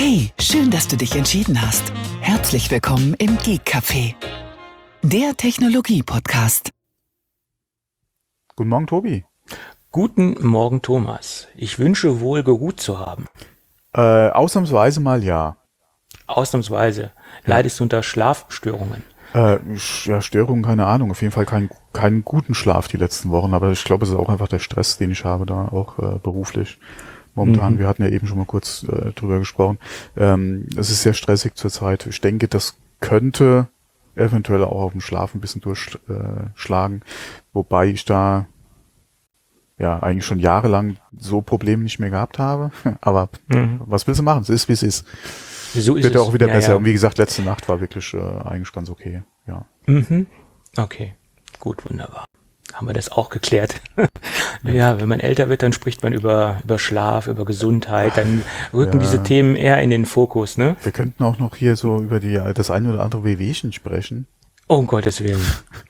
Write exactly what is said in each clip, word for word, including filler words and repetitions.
Hey, schön, dass du dich entschieden hast. Herzlich willkommen im Geek Café, der Technologie-Podcast. Guten Morgen, Tobi. Guten Morgen, Thomas. Ich wünsche wohl geruht zu haben. Äh, ausnahmsweise mal ja. Ausnahmsweise. Leidest du unter Schlafstörungen? Äh, ja, Störungen, keine Ahnung. Auf jeden Fall kein, keinen guten Schlaf die letzten Wochen, aber ich glaube, es ist auch einfach der Stress, den ich habe, da auch äh, beruflich. Momentan, mhm. Wir hatten ja eben schon mal kurz äh, drüber gesprochen. Ähm, es ist sehr stressig zurzeit. Ich denke, das könnte eventuell auch auf dem Schlaf ein bisschen durchschlagen, wobei ich da ja eigentlich schon jahrelang so Probleme nicht mehr gehabt habe. Aber mhm. was willst du machen? Es ist, wie es ist. So ist Wird ja auch wieder ja, besser. Ja. Und wie gesagt, letzte Nacht war wirklich äh, eigentlich ganz okay. Ja. Mhm. Okay, gut, wunderbar. Haben wir das auch geklärt. Ja, wenn man älter wird, dann spricht man über über Schlaf, über Gesundheit, dann rücken ja. diese Themen eher in den Fokus, ne? Wir könnten auch noch hier so über die das eine oder andere Wehwehchen sprechen. Oh, um Gottes Willen.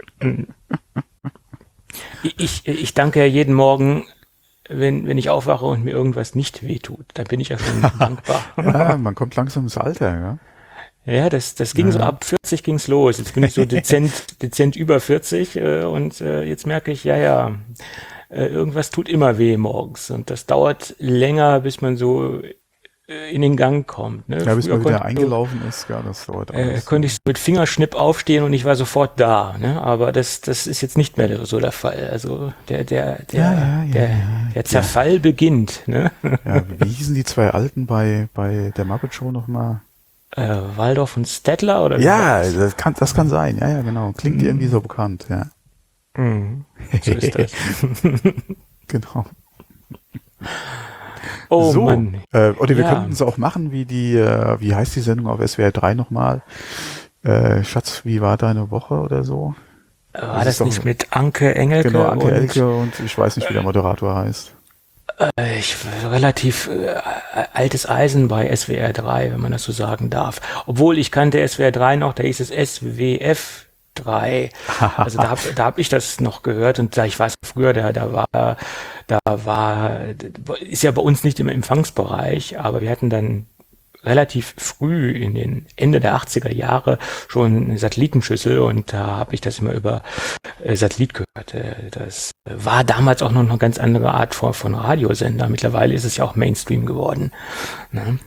ich, ich danke ja jeden Morgen, wenn wenn ich aufwache und mir irgendwas nicht wehtut. Da bin ich ja schon dankbar. Ja, man kommt langsam ins Alter, ja. Ja, das, das ging ja. so ab vierzig ging's los. Jetzt bin ich so dezent, dezent über vierzig äh, und äh, jetzt merke ich, ja, ja, äh, irgendwas tut immer weh morgens und das dauert länger, bis man so äh, in den Gang kommt. Ne? Ja, bis man wieder eingelaufen ist, ja, das dauert alles. Äh, konnte ich so mit Fingerschnipp aufstehen und ich war sofort da, ne? Aber das, das ist jetzt nicht mehr so der Fall. Also der, der, der, ja, ja, ja, der, ja, der Zerfall ja. beginnt. Ne? Ja, wie hießen die zwei Alten bei bei der Muppet Show nochmal? Äh, Waldorf und Stettler oder? Ja, das kann, das kann sein. Ja, ja, genau. Klingt mhm. irgendwie so bekannt, ja. Mhm. So ist das. Genau. Oh so, Mann. Äh, oder wir ja. könnten es auch machen, wie die, äh, wie heißt die Sendung auf S W R drei nochmal? Äh, Schatz, wie war deine Woche oder so? War das, das nicht doch, mit Anke Engelke? Genau, Anke und, Engelke und ich weiß nicht, wie der Moderator heißt. Ich relativ äh, altes Eisen bei S W R drei, wenn man das so sagen darf. Obwohl ich kannte S W R drei noch, da hieß es S W F drei. Also da habe da hab ich das noch gehört und da ich weiß früher, da da war da war ist ja bei uns nicht im Empfangsbereich, aber wir hatten dann relativ früh in den Ende der achtziger Jahre schon eine Satellitenschüssel und da habe ich das immer über äh, Satellit gehört. Äh, das war damals auch noch eine ganz andere Art von, von Radiosender. Mittlerweile ist es ja auch Mainstream geworden. Ne?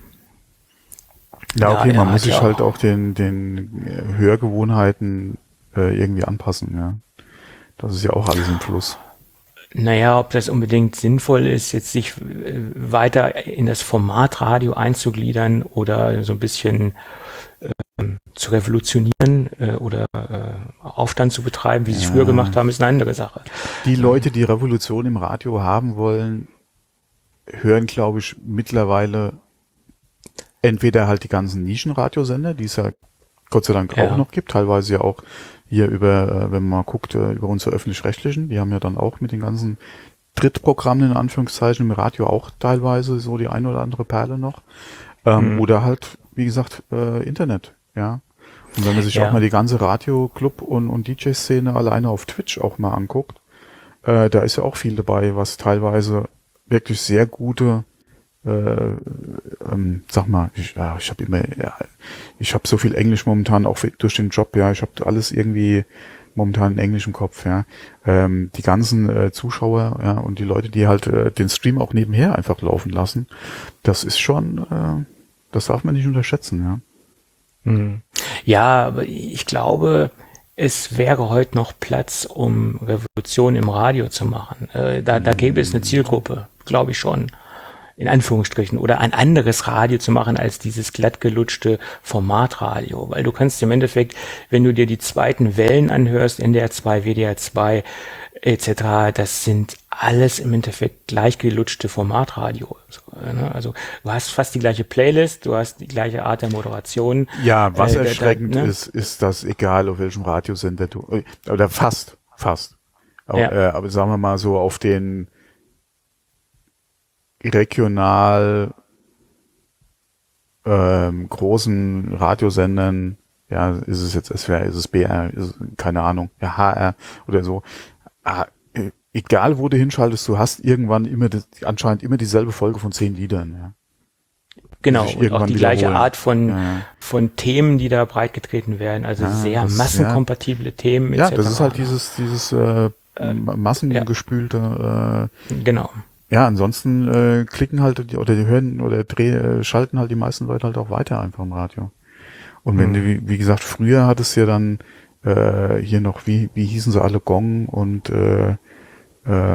Ja, okay, ja, man muss sich auch halt auch den, den Hörgewohnheiten äh, irgendwie anpassen. Ja, das ist ja auch alles im Fluss. Naja, ob das unbedingt sinnvoll ist, jetzt sich weiter in das Format Radio einzugliedern oder so ein bisschen äh, zu revolutionieren äh, oder äh, Aufstand zu betreiben, wie sie es ja. früher gemacht haben, ist eine andere Sache. Die Leute, die Revolution im Radio haben wollen, hören, glaube ich, mittlerweile entweder halt die ganzen Nischenradiosender, die es ja Gott sei Dank ja. auch noch gibt, teilweise ja auch hier über, wenn man mal guckt, über unsere Öffentlich-Rechtlichen, die haben ja dann auch mit den ganzen Drittprogrammen in Anführungszeichen im Radio auch teilweise so die ein oder andere Perle noch. Ähm, mhm. Oder halt, wie gesagt, äh, Internet, ja. Und wenn man sich ja. auch mal die ganze Radio-Club- und, und D J-Szene alleine auf Twitch auch mal anguckt, äh, da ist ja auch viel dabei, was teilweise wirklich sehr gute Äh, ähm, sag mal, ich, ja, ich habe immer, ja, ich habe so viel Englisch momentan auch durch den Job, ja, ich habe alles irgendwie momentan in Englisch im Kopf, ja. Ähm, die ganzen äh, Zuschauer, ja, und die Leute, die halt äh, den Stream auch nebenher einfach laufen lassen, das ist schon, äh, das darf man nicht unterschätzen, ja. Mhm. Ja, aber ich glaube, es wäre heute noch Platz, um Revolution im Radio zu machen. Äh, da, da gäbe es eine Zielgruppe, glaube ich schon. In Anführungsstrichen, oder ein anderes Radio zu machen als dieses glattgelutschte Formatradio, weil du kannst im Endeffekt, wenn du dir die zweiten Wellen anhörst, N D R zwei, W D R zwei et cetera, das sind alles im Endeffekt gleichgelutschte Formatradio. Also du hast fast die gleiche Playlist, du hast die gleiche Art der Moderation. Ja, was äh, erschreckend da, da, ne? ist, ist, dass egal auf welchem Radiosender du, oder fast, fast, aber, ja. äh, aber sagen wir mal so auf den regional ähm, großen Radiosendern, ja, ist es jetzt S W R, ist es B R, ist es, keine Ahnung, ja, H R oder so. Ah, egal wo du hinschaltest, du hast irgendwann immer das, anscheinend immer dieselbe Folge von zehn Liedern, ja. Genau, sich und auch irgendwann die gleiche wiederholen. Art von, Ja, ja. von Themen, die da breitgetreten werden, also Ja, sehr das- massenkompatible Themen et Ja, cetera. das ist halt dieses, dieses äh, massengespülte, äh, Genau. ja, ansonsten äh, klicken halt die, oder die hören oder dreh, äh, schalten halt die meisten Leute halt auch weiter einfach im Radio. Und wenn Mhm. du, wie, wie gesagt, früher hattest du ja dann äh, hier noch, wie, wie hießen sie alle, Gong und äh, äh,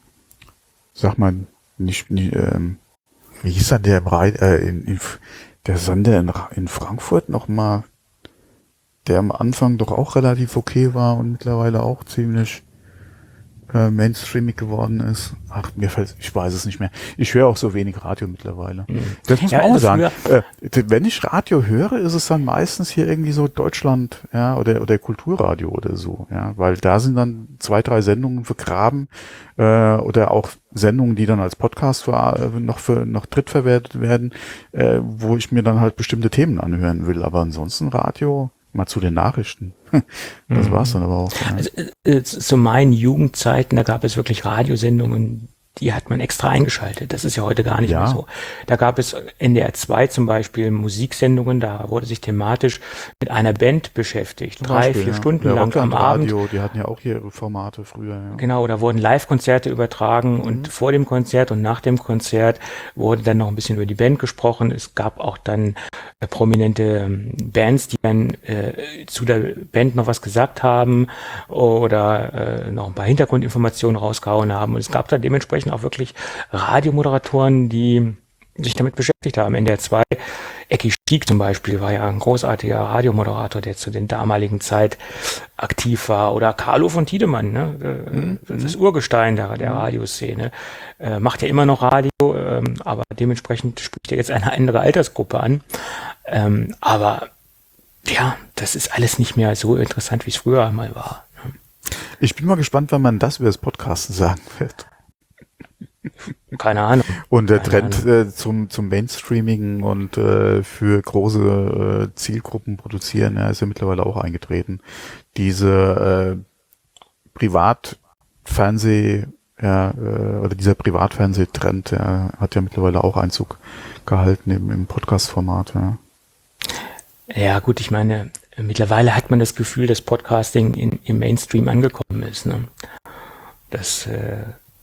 sag mal, nicht, nicht ähm, wie hieß dann der Brei, äh, in, in, der Sender in, in Frankfurt nochmal, der am Anfang doch auch relativ okay war und mittlerweile auch ziemlich äh, mainstreamig geworden ist. Ach, mir fällt, ich weiß es nicht mehr. Ich höre auch so wenig Radio mittlerweile. Mhm. Das muss Ja, man auch also sagen. Äh, wenn ich Radio höre, ist es dann meistens hier irgendwie so Deutschland, ja, oder oder Kulturradio oder so, ja, weil da sind dann zwei, drei Sendungen vergraben äh, oder auch Sendungen, die dann als Podcast für, äh, noch für noch drittverwertet werden, äh, wo ich mir dann halt bestimmte Themen anhören will. Aber ansonsten Radio mal zu den Nachrichten. Das war's dann aber auch. Ja. Also, äh, zu meinen Jugendzeiten, da gab es wirklich Radiosendungen, die hat man extra eingeschaltet. Das ist ja heute gar nicht Ja. mehr so. Da gab es N D R zwei zum Beispiel Musiksendungen, da wurde sich thematisch mit einer Band beschäftigt. Zum Drei, Beispiel, vier ja. Stunden Der lang am Abend. Rockland-Radio, die hatten ja auch hier ihre Formate früher. Ja. Genau, da wurden Live-Konzerte übertragen Mhm. und vor dem Konzert und nach dem Konzert wurde dann noch ein bisschen über die Band gesprochen. Es gab auch dann äh, prominente ähm, Bands, die dann äh, zu der Band noch was gesagt haben oder äh, noch ein paar Hintergrundinformationen rausgehauen haben. Und es gab da dementsprechend auch wirklich Radiomoderatoren, die sich damit beschäftigt haben. N D R zwei, Ecki Stieg zum Beispiel, war ja ein großartiger Radiomoderator, der zu den damaligen Zeit aktiv war. Oder Carlo von Tiedemann, ne? äh, das Urgestein der, der Radioszene. Äh, macht ja immer noch Radio, ähm, aber dementsprechend spricht er jetzt eine andere Altersgruppe an. Ähm, aber ja, das ist alles nicht mehr so interessant, wie es früher einmal war. Ich bin mal gespannt, wann man das über das Podcasten sagen wird. Keine Ahnung. Und der Keine Trend äh, zum zum Mainstreamigen und äh, für große äh, Zielgruppen produzieren, ja, ist ja mittlerweile auch eingetreten. Diese äh, Privatfernseh, ja, äh, oder dieser Privatfernsehtrend, ja, hat ja mittlerweile auch Einzug gehalten im, im Podcast-Format. Ja. Ja, gut, ich meine, mittlerweile hat man das Gefühl, dass Podcasting in, im Mainstream angekommen ist. Ne? Das äh,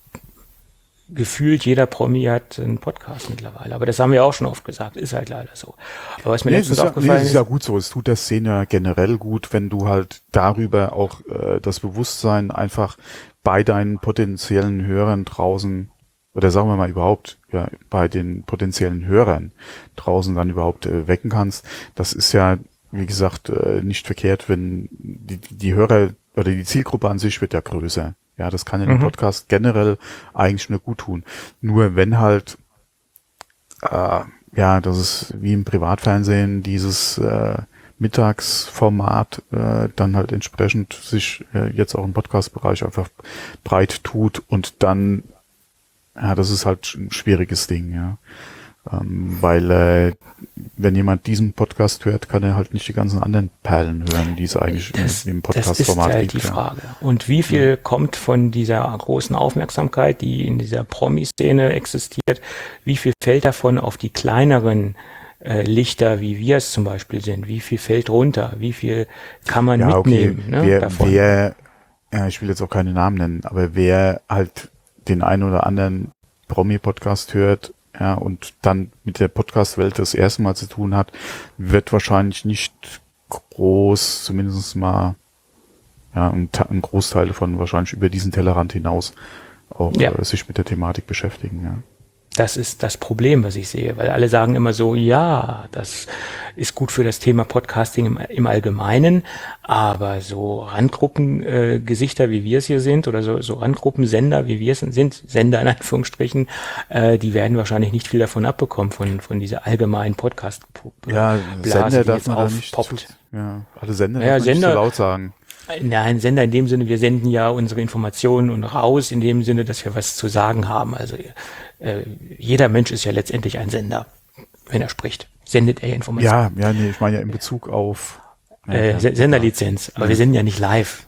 gefühlt jeder Promi hat einen Podcast mittlerweile. Aber das haben wir auch schon oft gesagt, ist halt leider so. Aber was mir Nee, letztens das ist ja, nee, aufgefallen das ist ist, ja gut so. Es tut der Szene generell gut, wenn du halt darüber auch äh, das Bewusstsein einfach bei deinen potenziellen Hörern draußen, oder sagen wir mal überhaupt, ja, bei den potenziellen Hörern draußen dann überhaupt äh, wecken kannst. Das ist ja, wie gesagt, äh, nicht verkehrt, wenn die, die Hörer oder die Zielgruppe an sich wird ja größer. Ja, das kann in einem Mhm. Podcast generell eigentlich nur gut tun. Nur wenn halt, äh, ja, das ist wie im Privatfernsehen, dieses äh, Mittagsformat äh, dann halt entsprechend sich äh, jetzt auch im Podcast-Bereich einfach breit tut und dann, ja, das ist halt ein schwieriges Ding, ja. Ähm, weil äh, wenn jemand diesen Podcast hört, kann er halt nicht die ganzen anderen Perlen hören, die es eigentlich das, im, im das ist Podcast-Format halt gibt. die Ja. Frage. Und wie viel kommt von dieser großen Aufmerksamkeit, die in dieser Promi-Szene existiert, wie viel fällt davon auf die kleineren äh, Lichter, wie wir es zum Beispiel sind? Wie viel fällt runter? Wie viel kann man Ja, okay. mitnehmen ne, wer, davon? wer, ja, ich will jetzt auch keine Namen nennen, aber wer halt den einen oder anderen Promi-Podcast hört, ja, und dann mit der Podcast-Welt das erste Mal zu tun hat, wird wahrscheinlich nicht groß, zumindest mal, ja, ein, Ta- ein Großteil davon wahrscheinlich über diesen Tellerrand hinaus auch Ja. äh, sich mit der Thematik beschäftigen, ja. Das ist das Problem, was ich sehe, weil alle sagen immer so, ja, das ist gut für das Thema Podcasting im, im Allgemeinen, aber so Randgruppengesichter, äh, Gesichter, wie wir es hier sind, oder so, so Randgruppensender, wie wir es sind, Sender in Anführungsstrichen, äh, die werden wahrscheinlich nicht viel davon abbekommen, von, von dieser allgemeinen podcast Ja, Blase, Sender die darf jetzt man da nicht zu, aufpoppt. ja, alle Sender Ja, darf man nicht Sender- zu laut sagen. Nein, Sender in dem Sinne, wir senden ja unsere Informationen und raus, in dem Sinne, dass wir was zu sagen haben. Also äh, jeder Mensch ist ja letztendlich ein Sender, wenn er spricht. Sendet er Informationen. Ja, ja, nee, ich meine ja in Bezug auf ja, äh, ja, Se- Senderlizenz, aber wir senden ja nicht live.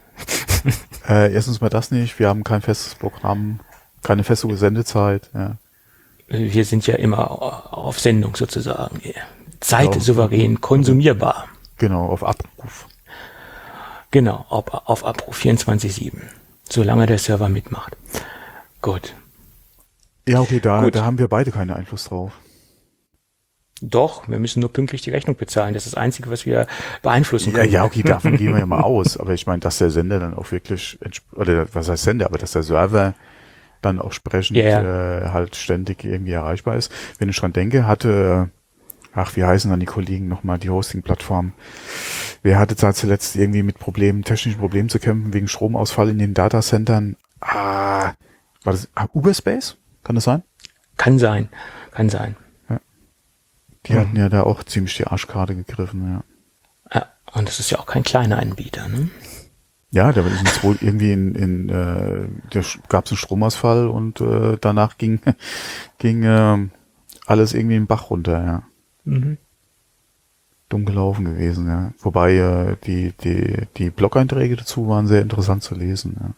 Äh, erstens mal das nicht, wir haben kein festes Programm, keine feste Sendezeit, ja. wir sind ja immer auf Sendung sozusagen. Zeitsouverän konsumierbar. Genau, auf Abruf. Genau, auf, auf Abruf vierundzwanzig sieben. Solange der Server mitmacht. Gut. Ja, okay, da, Gut. da haben wir beide keinen Einfluss drauf. Doch, wir müssen nur pünktlich die Rechnung bezahlen. Das ist das Einzige, was wir beeinflussen Ja, können. ja, okay, davon gehen wir ja mal aus. Aber ich meine, dass der Sender dann auch wirklich, entsp- oder was heißt Sender, aber dass der Server dann auch sprechend Yeah. äh, halt ständig irgendwie erreichbar ist. Wenn ich dran denke, hatte, ach, wie heißen dann die Kollegen nochmal, die Hosting-Plattform? Wer hatte da zuletzt irgendwie mit Problemen, technischen Problemen zu kämpfen, wegen Stromausfall in den Datacentern? Ah, war das ah, Uberspace? Kann das sein? Kann sein, kann sein. Die Mhm. hatten ja da auch ziemlich die Arschkarte gegriffen, ja. Ja, und das ist ja auch kein kleiner Anbieter, ne? Ja, da ist es wohl irgendwie in, in äh, da gab es einen Stromausfall und äh, danach ging ging äh, alles irgendwie im Bach runter, ja. Mhm. Dumm gelaufen gewesen, ja. Wobei äh, die die die Blog-Einträge dazu waren sehr interessant zu lesen, ja.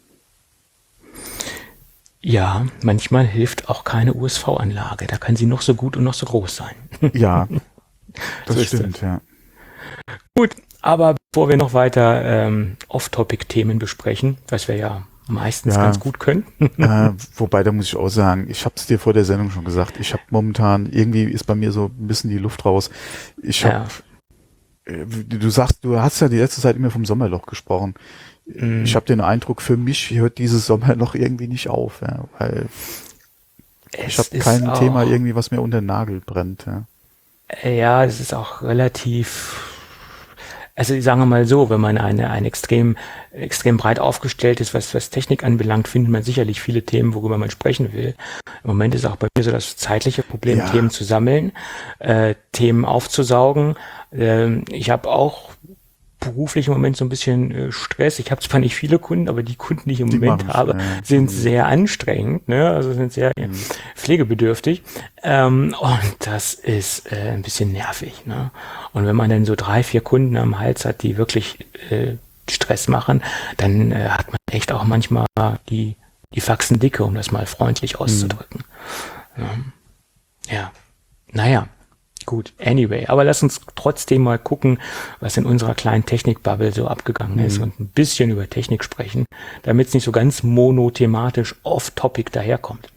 Ja, manchmal hilft auch keine U S V-Anlage. Da kann sie noch so gut und noch so groß sein. Ja, das So ist stimmt, ja. Gut, aber bevor wir noch weiter ähm, Off-Topic-Themen besprechen, was wir ja meistens Ja. ganz gut können. äh, wobei, da muss ich auch sagen, ich habe es dir vor der Sendung schon gesagt, ich habe momentan, irgendwie ist bei mir so ein bisschen die Luft raus. Ich habe, Ja. du sagst, du hast ja die letzte Zeit immer vom Sommerloch gesprochen. Mhm. Ich habe den Eindruck, für mich hört dieses Sommerloch irgendwie nicht auf, ja, weil Es ich habe ist kein auch- Thema irgendwie, was mir unter den Nagel brennt. Ja. Ja, es ist auch relativ, also sagen wir mal so, wenn man eine, ein extrem, extrem breit aufgestellt ist, was, was Technik anbelangt, findet man sicherlich viele Themen, worüber man sprechen will. Im Moment ist auch bei mir so das zeitliche Problem, Ja. Themen zu sammeln, äh, Themen aufzusaugen. Ähm, ich habe auch beruflich im Moment so ein bisschen äh, Stress. Ich habe zwar nicht viele Kunden, aber die Kunden, die ich im Die Moment machen's, habe, ja. sind Mhm. sehr anstrengend, ne? Also sind sehr Mhm. pflegebedürftig. Ähm, und das ist äh, ein bisschen nervig, ne? Und wenn man dann so drei, vier Kunden am Hals hat, die wirklich äh, Stress machen, dann äh, hat man echt auch manchmal die, die Faxen dicke, um das mal freundlich auszudrücken. Ja. Ja. Naja. Gut, anyway, aber lass uns trotzdem mal gucken, was in unserer kleinen Technik-Bubble so abgegangen ist Mhm. und ein bisschen über Technik sprechen, damit es nicht so ganz monothematisch off-topic daherkommt.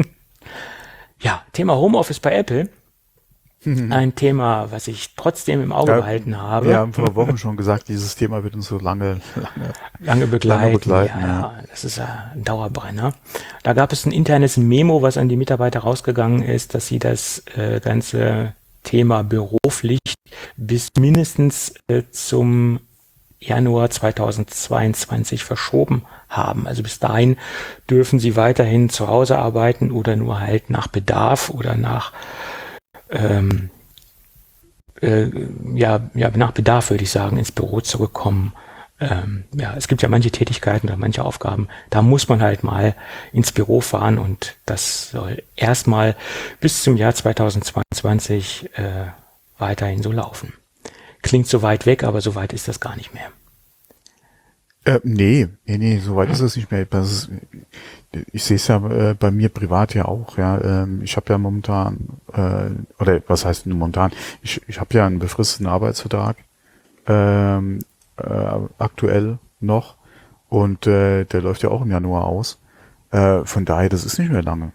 Ja, Thema Homeoffice bei Apple. Ein Thema, was ich trotzdem im Auge Ja, behalten habe, Wir haben vor Wochen schon gesagt, dieses Thema wird uns so lange, lange. lange begleiten. lange begleiten, ja, ja. ja, das ist ja ein Dauerbrenner. Da gab es ein internes Memo, was an die Mitarbeiter rausgegangen ist, dass sie das äh, ganze Thema Büropflicht bis mindestens äh, zum Januar zweitausendzweiundzwanzig verschoben haben. Also bis dahin dürfen sie weiterhin zu Hause arbeiten oder nur halt nach Bedarf oder nach ähm, äh, ja, ja, nach Bedarf würde ich sagen, ins Büro zurückkommen. Ähm, ja, es gibt ja manche Tätigkeiten oder manche Aufgaben, da muss man halt mal ins Büro fahren und das soll erstmal bis zum Jahr zweitausendzweiundzwanzig äh, weiterhin so laufen. Klingt so weit weg, aber so weit ist das gar nicht mehr. Äh, nee, nee, nee, so weit ist es nicht mehr. Das ist, ich sehe es ja äh, bei mir privat ja auch. Ja, ähm, ich habe ja momentan äh, oder was heißt momentan? Ich, ich habe ja einen befristeten Arbeitsvertrag ähm, äh, aktuell noch und äh, der läuft ja auch im Januar aus. Äh, von daher, das ist nicht mehr lange.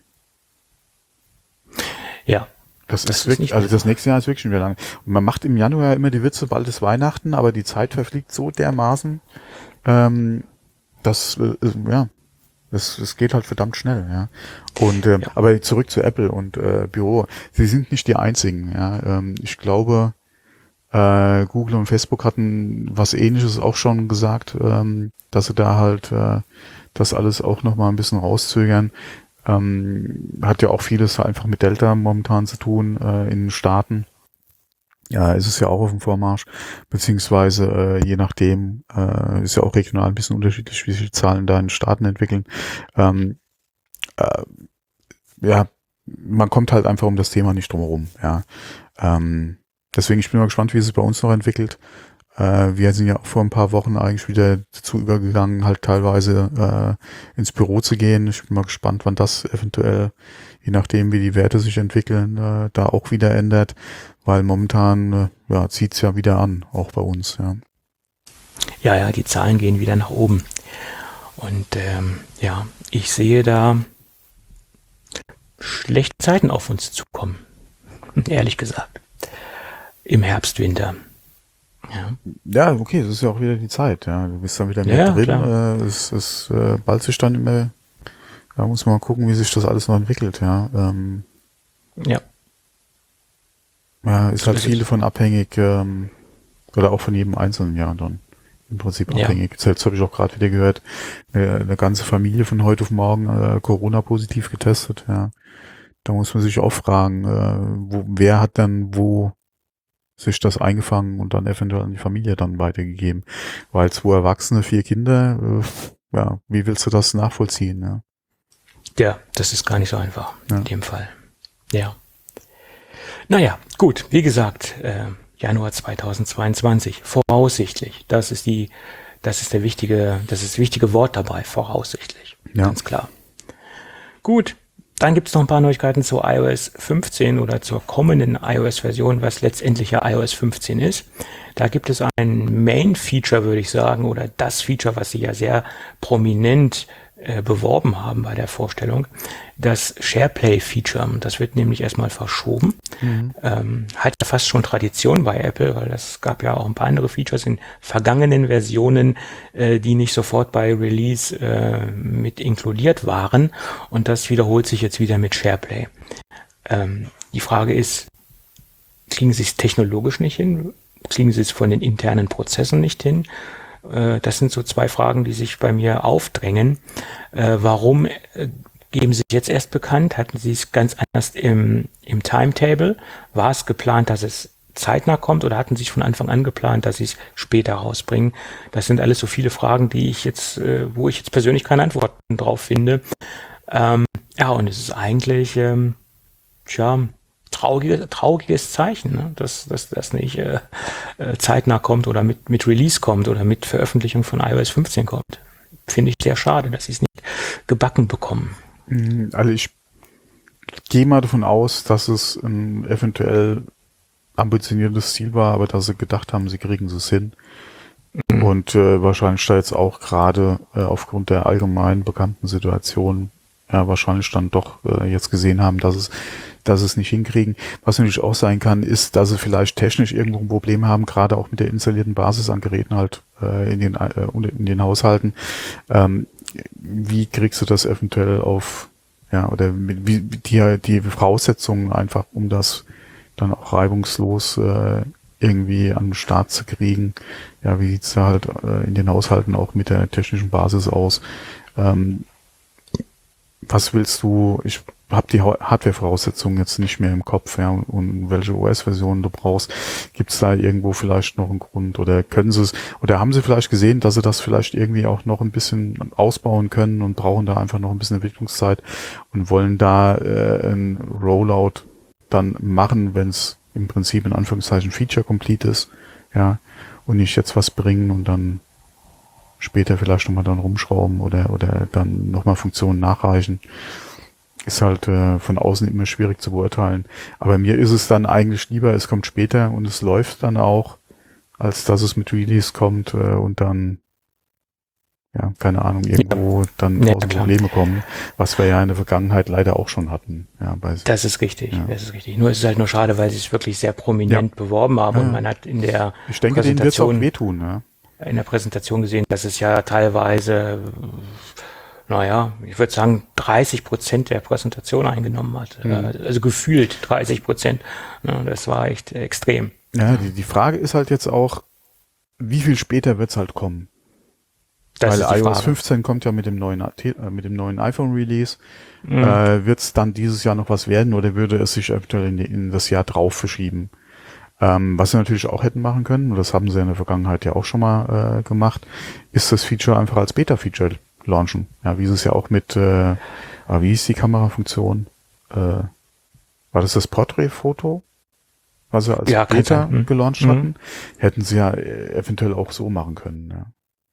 Ja, Das, Das ist ist wirklich, nicht also mehr das nächste Jahr ist wirklich schon wieder lang. Und man macht im Januar immer die Witze, bald ist Weihnachten, aber die Zeit verfliegt so dermaßen, ähm, dass, äh, ja, das, das geht halt verdammt schnell, ja. Und, ähm, Ja. aber zurück zu Apple und äh, Büro. Sie sind nicht die einzigen, ja. Ähm, ich glaube, äh, Google und Facebook hatten was Ähnliches auch schon gesagt, ähm, dass sie da halt äh, das alles auch nochmal ein bisschen rauszögern. Ähm, hat ja auch vieles einfach mit Delta momentan zu tun äh, in den Staaten. Ja, ist es ja auch auf dem Vormarsch, beziehungsweise äh, je nachdem, äh, ist ja auch regional ein bisschen unterschiedlich, wie sich die Zahlen da in den Staaten entwickeln. Ähm, äh, ja, man kommt halt einfach um das Thema nicht drum herum. Ja. Ähm, deswegen, ich bin mal gespannt, wie es sich bei uns noch entwickelt. Äh, wir sind ja auch vor ein paar Wochen eigentlich wieder dazu übergegangen, halt teilweise äh, ins Büro zu gehen. Ich bin mal gespannt, wann das eventuell, je nachdem wie die Werte sich entwickeln, äh, da auch wieder ändert, weil momentan äh, ja, zieht's ja wieder an, auch bei uns. Ja, Ja, ja, die Zahlen gehen wieder nach oben. Und ähm, ja, ich sehe da schlechte Zeiten auf uns zukommen, ehrlich gesagt. Im Herbst, Winter. Ja, ja, okay, das ist ja auch wieder die Zeit. Ja, du bist dann wieder mehr Ja, drin. klar. Äh, es es äh, ballt sich dann immer. Da muss man mal gucken, wie sich das alles noch entwickelt. Ja, ähm, ja, ja ist so halt ist viel es. davon abhängig, ähm, oder auch von jedem Einzelnen Jahr dann im Prinzip Ja, abhängig. Jetzt, jetzt habe ich auch gerade wieder gehört, eine, eine ganze Familie von heute auf morgen äh, Corona-positiv getestet. Ja, da muss man sich auch fragen, äh, wo, wer hat dann wo sich das eingefangen und dann eventuell an die Familie dann weitergegeben. Weil zwei Erwachsene, vier Kinder, äh, ja, wie willst du das nachvollziehen? Ja, ja, das ist gar nicht so einfach ja. in dem Fall. Ja. Naja, gut, wie gesagt, äh, Januar zweitausendzweiundzwanzig, voraussichtlich. Das ist die, das ist der wichtige, das ist das wichtige Wort dabei, voraussichtlich. Ja. Ganz klar. Gut, dann gibt es noch ein paar Neuigkeiten zu i O S fünfzehn oder zur kommenden iOS-Version, was letztendlich ja i O S fünfzehn ist. Da gibt es ein Main-Feature, würde ich sagen, oder das Feature, was sie ja sehr prominent äh, beworben haben bei der Vorstellung, das SharePlay-Feature. Das wird nämlich erstmal verschoben. Mhm. Ähm, hat ja fast schon Tradition bei Apple, weil das gab ja auch ein paar andere Features in vergangenen Versionen, äh, die nicht sofort bei Release äh, mit inkludiert waren. Und das wiederholt sich jetzt wieder mit SharePlay. Ähm, die Frage ist, kriegen sie es technologisch nicht hin? Kriegen sie es von den internen Prozessen nicht hin? Äh, das sind so zwei Fragen, die sich bei mir aufdrängen. Äh, warum äh, geben sie jetzt erst bekannt? Hatten sie es ganz anders im, im Timetable? War es geplant, dass es zeitnah kommt oder hatten sie es von Anfang an geplant, dass sie es später rausbringen? Das sind alles so viele Fragen, die ich jetzt, äh, wo ich jetzt persönlich keine Antworten drauf finde. Ähm, ja, und es ist eigentlich, ähm, tja, trauriges, trauriges Zeichen, ne? dass, dass das nicht äh, äh, zeitnah kommt oder mit, mit Release kommt oder mit Veröffentlichung von i O S fünfzehn kommt. Finde ich sehr schade, dass sie es nicht gebacken bekommen. Also ich gehe mal davon aus, dass es ein eventuell ambitioniertes Ziel war, aber dass sie gedacht haben, sie kriegen es hin. Mhm. Und äh, wahrscheinlich da jetzt auch gerade äh, aufgrund der allgemein bekannten Situation ja wahrscheinlich dann doch äh, jetzt gesehen haben, dass es dass es nicht hinkriegen. Was natürlich auch sein kann, ist, dass sie vielleicht technisch irgendwo ein Problem haben, gerade auch mit der installierten Basis an Geräten halt äh, in den äh, in den Haushalten. Ähm, wie kriegst du das eventuell auf, ja, oder mit, wie die, die Voraussetzungen einfach, um das dann auch reibungslos äh, irgendwie an den Start zu kriegen? Ja, wie sieht's da halt äh, in den Haushalten auch mit der technischen Basis aus? Ähm, was willst du, ich habe die Hardware-Voraussetzungen jetzt nicht mehr im Kopf, ja, und welche O S-Versionen du brauchst. Gibt es da irgendwo vielleicht noch einen Grund oder können sie es, oder haben sie vielleicht gesehen, dass sie das vielleicht irgendwie auch noch ein bisschen ausbauen können und brauchen da einfach noch ein bisschen Entwicklungszeit und wollen da äh, ein Rollout dann machen, wenn es im Prinzip in Anführungszeichen Feature-complete ist, ja, und nicht jetzt was bringen und dann später vielleicht nochmal dann rumschrauben oder oder dann nochmal Funktionen nachreichen. Ist halt äh, von außen immer schwierig zu beurteilen. Aber mir ist es dann eigentlich lieber, es kommt später und es läuft dann auch, als dass es mit Release kommt äh, und dann, ja, keine Ahnung, irgendwo ja. dann ja, tausend Probleme kommen, was wir ja in der Vergangenheit leider auch schon hatten. Ja, bei, das ist richtig, ja. das ist richtig. Nur ist es halt nur schade, weil sie es wirklich sehr prominent ja. beworben haben ja. und man hat in der ich denke, denen wird es auch wehtun, ja. in der Präsentation gesehen, dass es ja teilweise, naja, ich würde sagen, dreißig Prozent der Präsentation eingenommen hat. Mhm. Also gefühlt dreißig Prozent. Das war echt extrem. Ja, die, die Frage ist halt jetzt auch, wie viel später wird's halt kommen? Das Weil i O S fünfzehn kommt ja mit dem neuen mit dem neuen iPhone-Release. Mhm. Äh, wird's dann dieses Jahr noch was werden oder würde es sich eventuell in, die, in das Jahr drauf verschieben? Ähm, was sie natürlich auch hätten machen können, und das haben sie in der Vergangenheit ja auch schon mal äh, gemacht, ist das Feature einfach als Beta-Feature launchen. Ja, wie sie es ja auch mit, äh, wie hieß die Kamerafunktion? Äh, war das das Portrait-Foto? was sie als Ja, kann Beta sein. Hm. gelauncht Mhm. hatten, hätten sie ja äh, eventuell auch so machen können. Ja.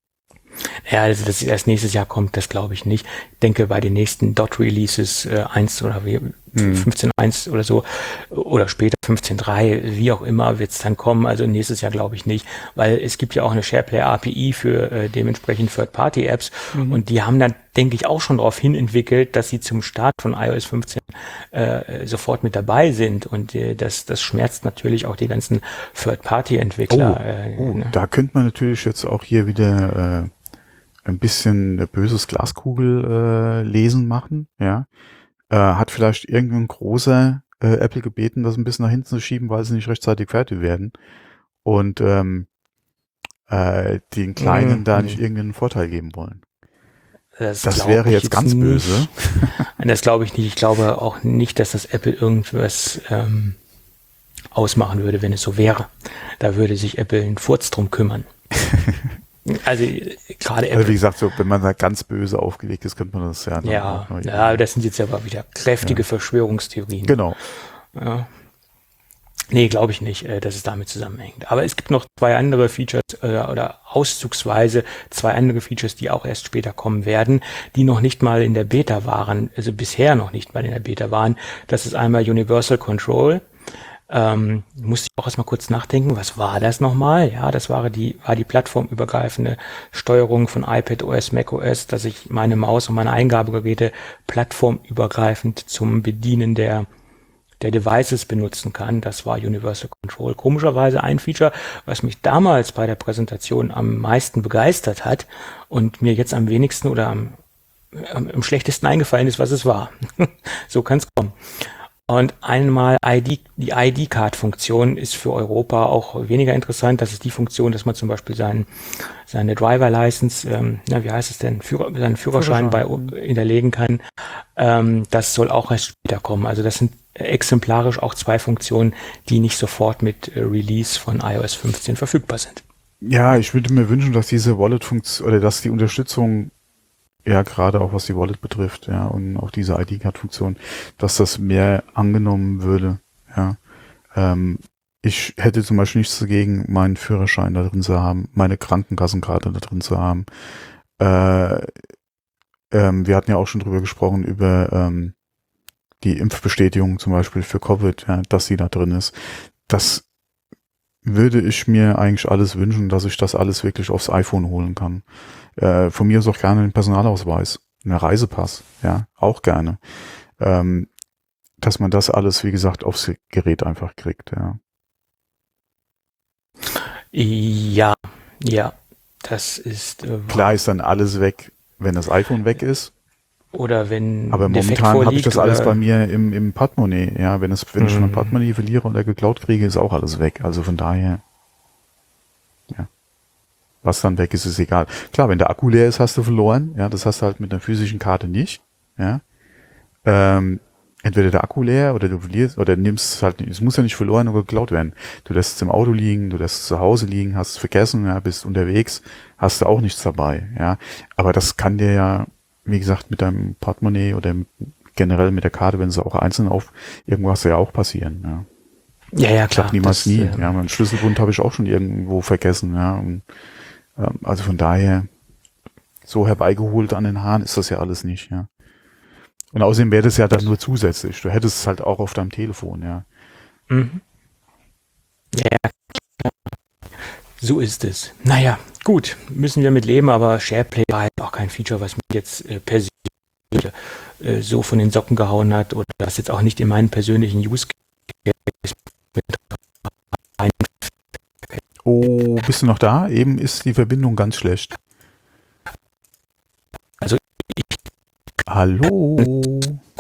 Ja, also dass es erst nächstes Jahr kommt, das glaube ich nicht. Ich denke, bei den nächsten Dot-Releases äh, eins oder wie, Mhm. fünfzehn Punkt eins oder so oder später fünfzehn Punkt drei, wie auch immer, wird es dann kommen. Also nächstes Jahr glaube ich nicht, weil es gibt ja auch eine SharePlay A P I für äh, dementsprechend Third-Party-Apps Mhm. und die haben dann, denke ich, auch schon darauf hin entwickelt, dass sie zum Start von i O S fünfzehn äh, sofort mit dabei sind und äh, das, das schmerzt natürlich auch die ganzen Third-Party-Entwickler. Oh, äh, oh, ne? da könnte man natürlich jetzt auch hier wieder äh, ein bisschen äh, böses Glaskugel äh, lesen machen, ja. Äh, hat vielleicht irgendein großer äh, Apple gebeten, das ein bisschen nach hinten zu schieben, weil sie nicht rechtzeitig fertig werden und ähm, äh, den Kleinen Mhm. da nicht irgendeinen Vorteil geben wollen. Das, Das glaub wäre ich jetzt ganz nicht. böse. Das glaube ich nicht. Ich glaube auch nicht, dass das Apple irgendwas ähm, ausmachen würde, wenn es so wäre. Da würde sich Apple einen Furz drum kümmern. Also äh, gerade Also wie Apple. gesagt, so, wenn man da ganz böse aufgelegt ist, könnte man das ja dann Ja, auch noch ja, irgendwie- das sind jetzt aber wieder kräftige Verschwörungstheorien. Genau. Ja. Nee, glaube ich nicht, äh, dass es damit zusammenhängt. Aber es gibt noch zwei andere Features äh, oder auszugsweise zwei andere Features, die auch erst später kommen werden, die noch nicht mal in der Beta waren, also bisher noch nicht mal in der Beta waren. Das ist einmal Universal Control. Ähm, musste ich auch erstmal kurz nachdenken, was war das nochmal? Ja, das war die, war die plattformübergreifende Steuerung von iPadOS, macOS, dass ich meine Maus und meine Eingabegeräte plattformübergreifend zum Bedienen der der Devices benutzen kann. Das war Universal Control. Komischerweise ein Feature, was mich damals bei der Präsentation am meisten begeistert hat und mir jetzt am wenigsten oder am, am, am schlechtesten eingefallen ist, was es war. So kann es kommen. Und einmal I D, die I D-Card-Funktion ist für Europa auch weniger interessant. Das ist die Funktion, dass man zum Beispiel seinen, seine Driver-License, ähm, na, wie heißt es denn, Führer, seinen Führerschein, Führerschein. bei hinterlegen kann. Ähm, das soll auch erst später kommen. Also das sind exemplarisch auch zwei Funktionen, die nicht sofort mit äh, Release von i O S fünfzehn verfügbar sind. Ja, ich würde mir wünschen, dass diese Wallet-Funktion oder dass die Unterstützung, ja, gerade auch was die Wallet betrifft, ja, und auch diese I D-Card-Funktion, dass das mehr angenommen würde, ja. Ähm, ich hätte zum Beispiel nichts dagegen, meinen Führerschein da drin zu haben, meine Krankenkassenkarte da drin zu haben. Äh, ähm, wir hatten ja auch schon drüber gesprochen, über ähm, die Impfbestätigung zum Beispiel für Covid, ja, dass sie da drin ist. Das würde ich mir eigentlich alles wünschen, dass ich das alles wirklich aufs iPhone holen kann. Äh, von mir ist auch gerne ein Personalausweis, ein Reisepass, ja, auch gerne. Ähm, dass man das alles, wie gesagt, aufs Gerät einfach kriegt, ja. Ja, ja, das ist äh, Klar ist dann alles weg, wenn das iPhone weg ist, oder wenn aber ein Defekt momentan habe ich vorliegt das alles oder- bei mir im, im Portemonnaie, ja, wenn es, wenn ich mein Mhm. Portemonnaie verliere oder geklaut kriege, ist auch alles weg, also von daher, ja. Was dann weg ist, ist egal. Klar, wenn der Akku leer ist, hast du verloren. Ja, das hast du halt mit einer physischen Karte nicht. Ja. Ähm, entweder der Akku leer oder du verlierst oder nimmst es halt, es muss ja nicht verloren oder geklaut werden. Du lässt es im Auto liegen, du lässt es zu Hause liegen, hast es vergessen, ja, bist unterwegs, hast du auch nichts dabei. Ja. Aber das kann dir ja, wie gesagt, mit deinem Portemonnaie oder mit, generell mit der Karte, wenn sie auch einzeln auf irgendwas ja auch passieren. Ja. Ja, ja, Ich klar. sag niemals das, nie. ähm, Ja, meinen Schlüsselbund habe ich auch schon irgendwo vergessen. Ja, und, ähm, also von daher so herbeigeholt an den Haaren ist das ja alles nicht. Ja. Und außerdem wäre das ja dann nur zusätzlich. Du hättest es halt auch auf deinem Telefon. Ja. Mhm. Ja, ja, klar. So ist es. Naja, gut, müssen wir mit leben, aber SharePlay war halt auch kein Feature, was mich jetzt äh, persönlich äh, so von den Socken gehauen hat oder das jetzt auch nicht in meinen persönlichen Use Case mit rein. Oh, bist du noch da? Eben ist die Verbindung ganz schlecht. Also Hallo.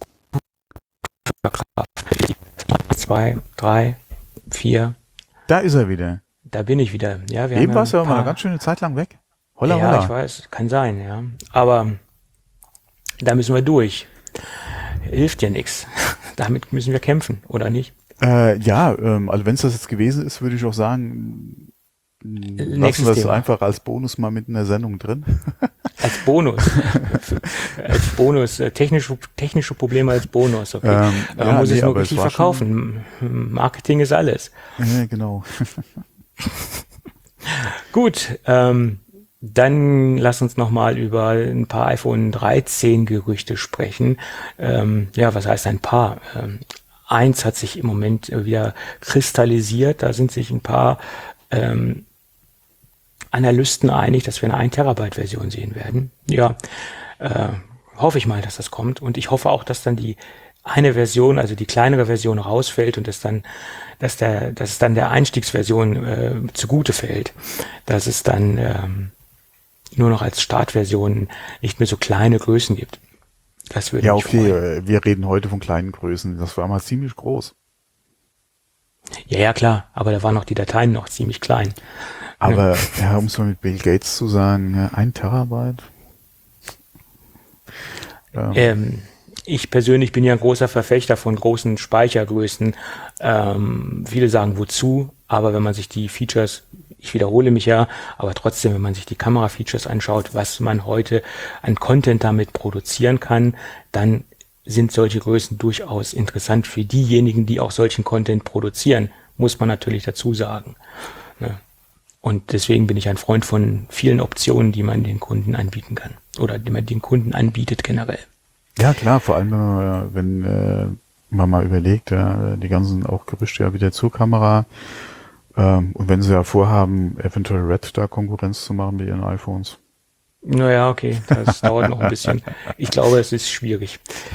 Zwei, drei, vier, Da ist er wieder. da bin ich wieder. Ja, wir Eben haben warst du ja aber ein mal eine paar- ganz schöne Zeit lang weg. Holla, ja, holla. ich weiß, kann sein, ja. Aber da müssen wir durch. Hilft ja nichts. Damit müssen wir kämpfen, oder nicht? Äh, ja, ähm, also wenn es das jetzt gewesen ist, würde ich auch sagen, lassen wir es einfach als Bonus mal mit in der Sendung drin. Als Bonus. als Bonus. Technische, technische Probleme als Bonus. Okay. Ähm, Man ja, muss nee, es nur richtig verkaufen. Schon... Marketing ist alles. Ja, genau. Gut, ähm, dann lass uns nochmal über ein paar iPhone dreizehn Gerüchte sprechen. Ähm, ja, was heißt ein paar? Ähm, eins hat sich im Moment wieder kristallisiert. Da sind sich ein paar ähm, Analysten einig, dass wir eine ein Terabyte Version sehen werden. Ja, äh, hoffe ich mal, dass das kommt. Und ich hoffe auch, dass dann die eine Version, also die kleinere Version rausfällt und dass dann, dass der, dass es dann der Einstiegsversion äh, zugute fällt. Dass es dann ähm, nur noch als Startversion nicht mehr so kleine Größen gibt. Das würde ja, mich okay, freuen. Wir reden heute von kleinen Größen. Das war mal ziemlich groß. Ja, ja, klar. Aber da waren noch die Dateien noch ziemlich klein. Aber, ja, um es mal mit Bill Gates zu sagen, ein Terabyte. Ähm. Ähm, ich persönlich bin ja ein großer Verfechter von großen Speichergrößen. Ähm, viele sagen, wozu? Aber wenn man sich die Features, ich wiederhole mich ja, aber trotzdem, wenn man sich die Kamera-Features anschaut, was man heute an Content damit produzieren kann, dann sind solche Größen durchaus interessant für diejenigen, die auch solchen Content produzieren, muss man natürlich dazu sagen. Ne? Und deswegen bin ich ein Freund von vielen Optionen, die man den Kunden anbieten kann oder die man den Kunden anbietet generell. Ja klar, vor allem wenn man, wenn, äh, man mal überlegt, ja, die ganzen auch Gerüchte ja wieder zur Kamera ähm, und wenn sie ja vorhaben, eventuell Red da Konkurrenz zu machen mit ihren iPhones. Naja, okay, das dauert noch ein bisschen. Ich glaube, es ist schwierig.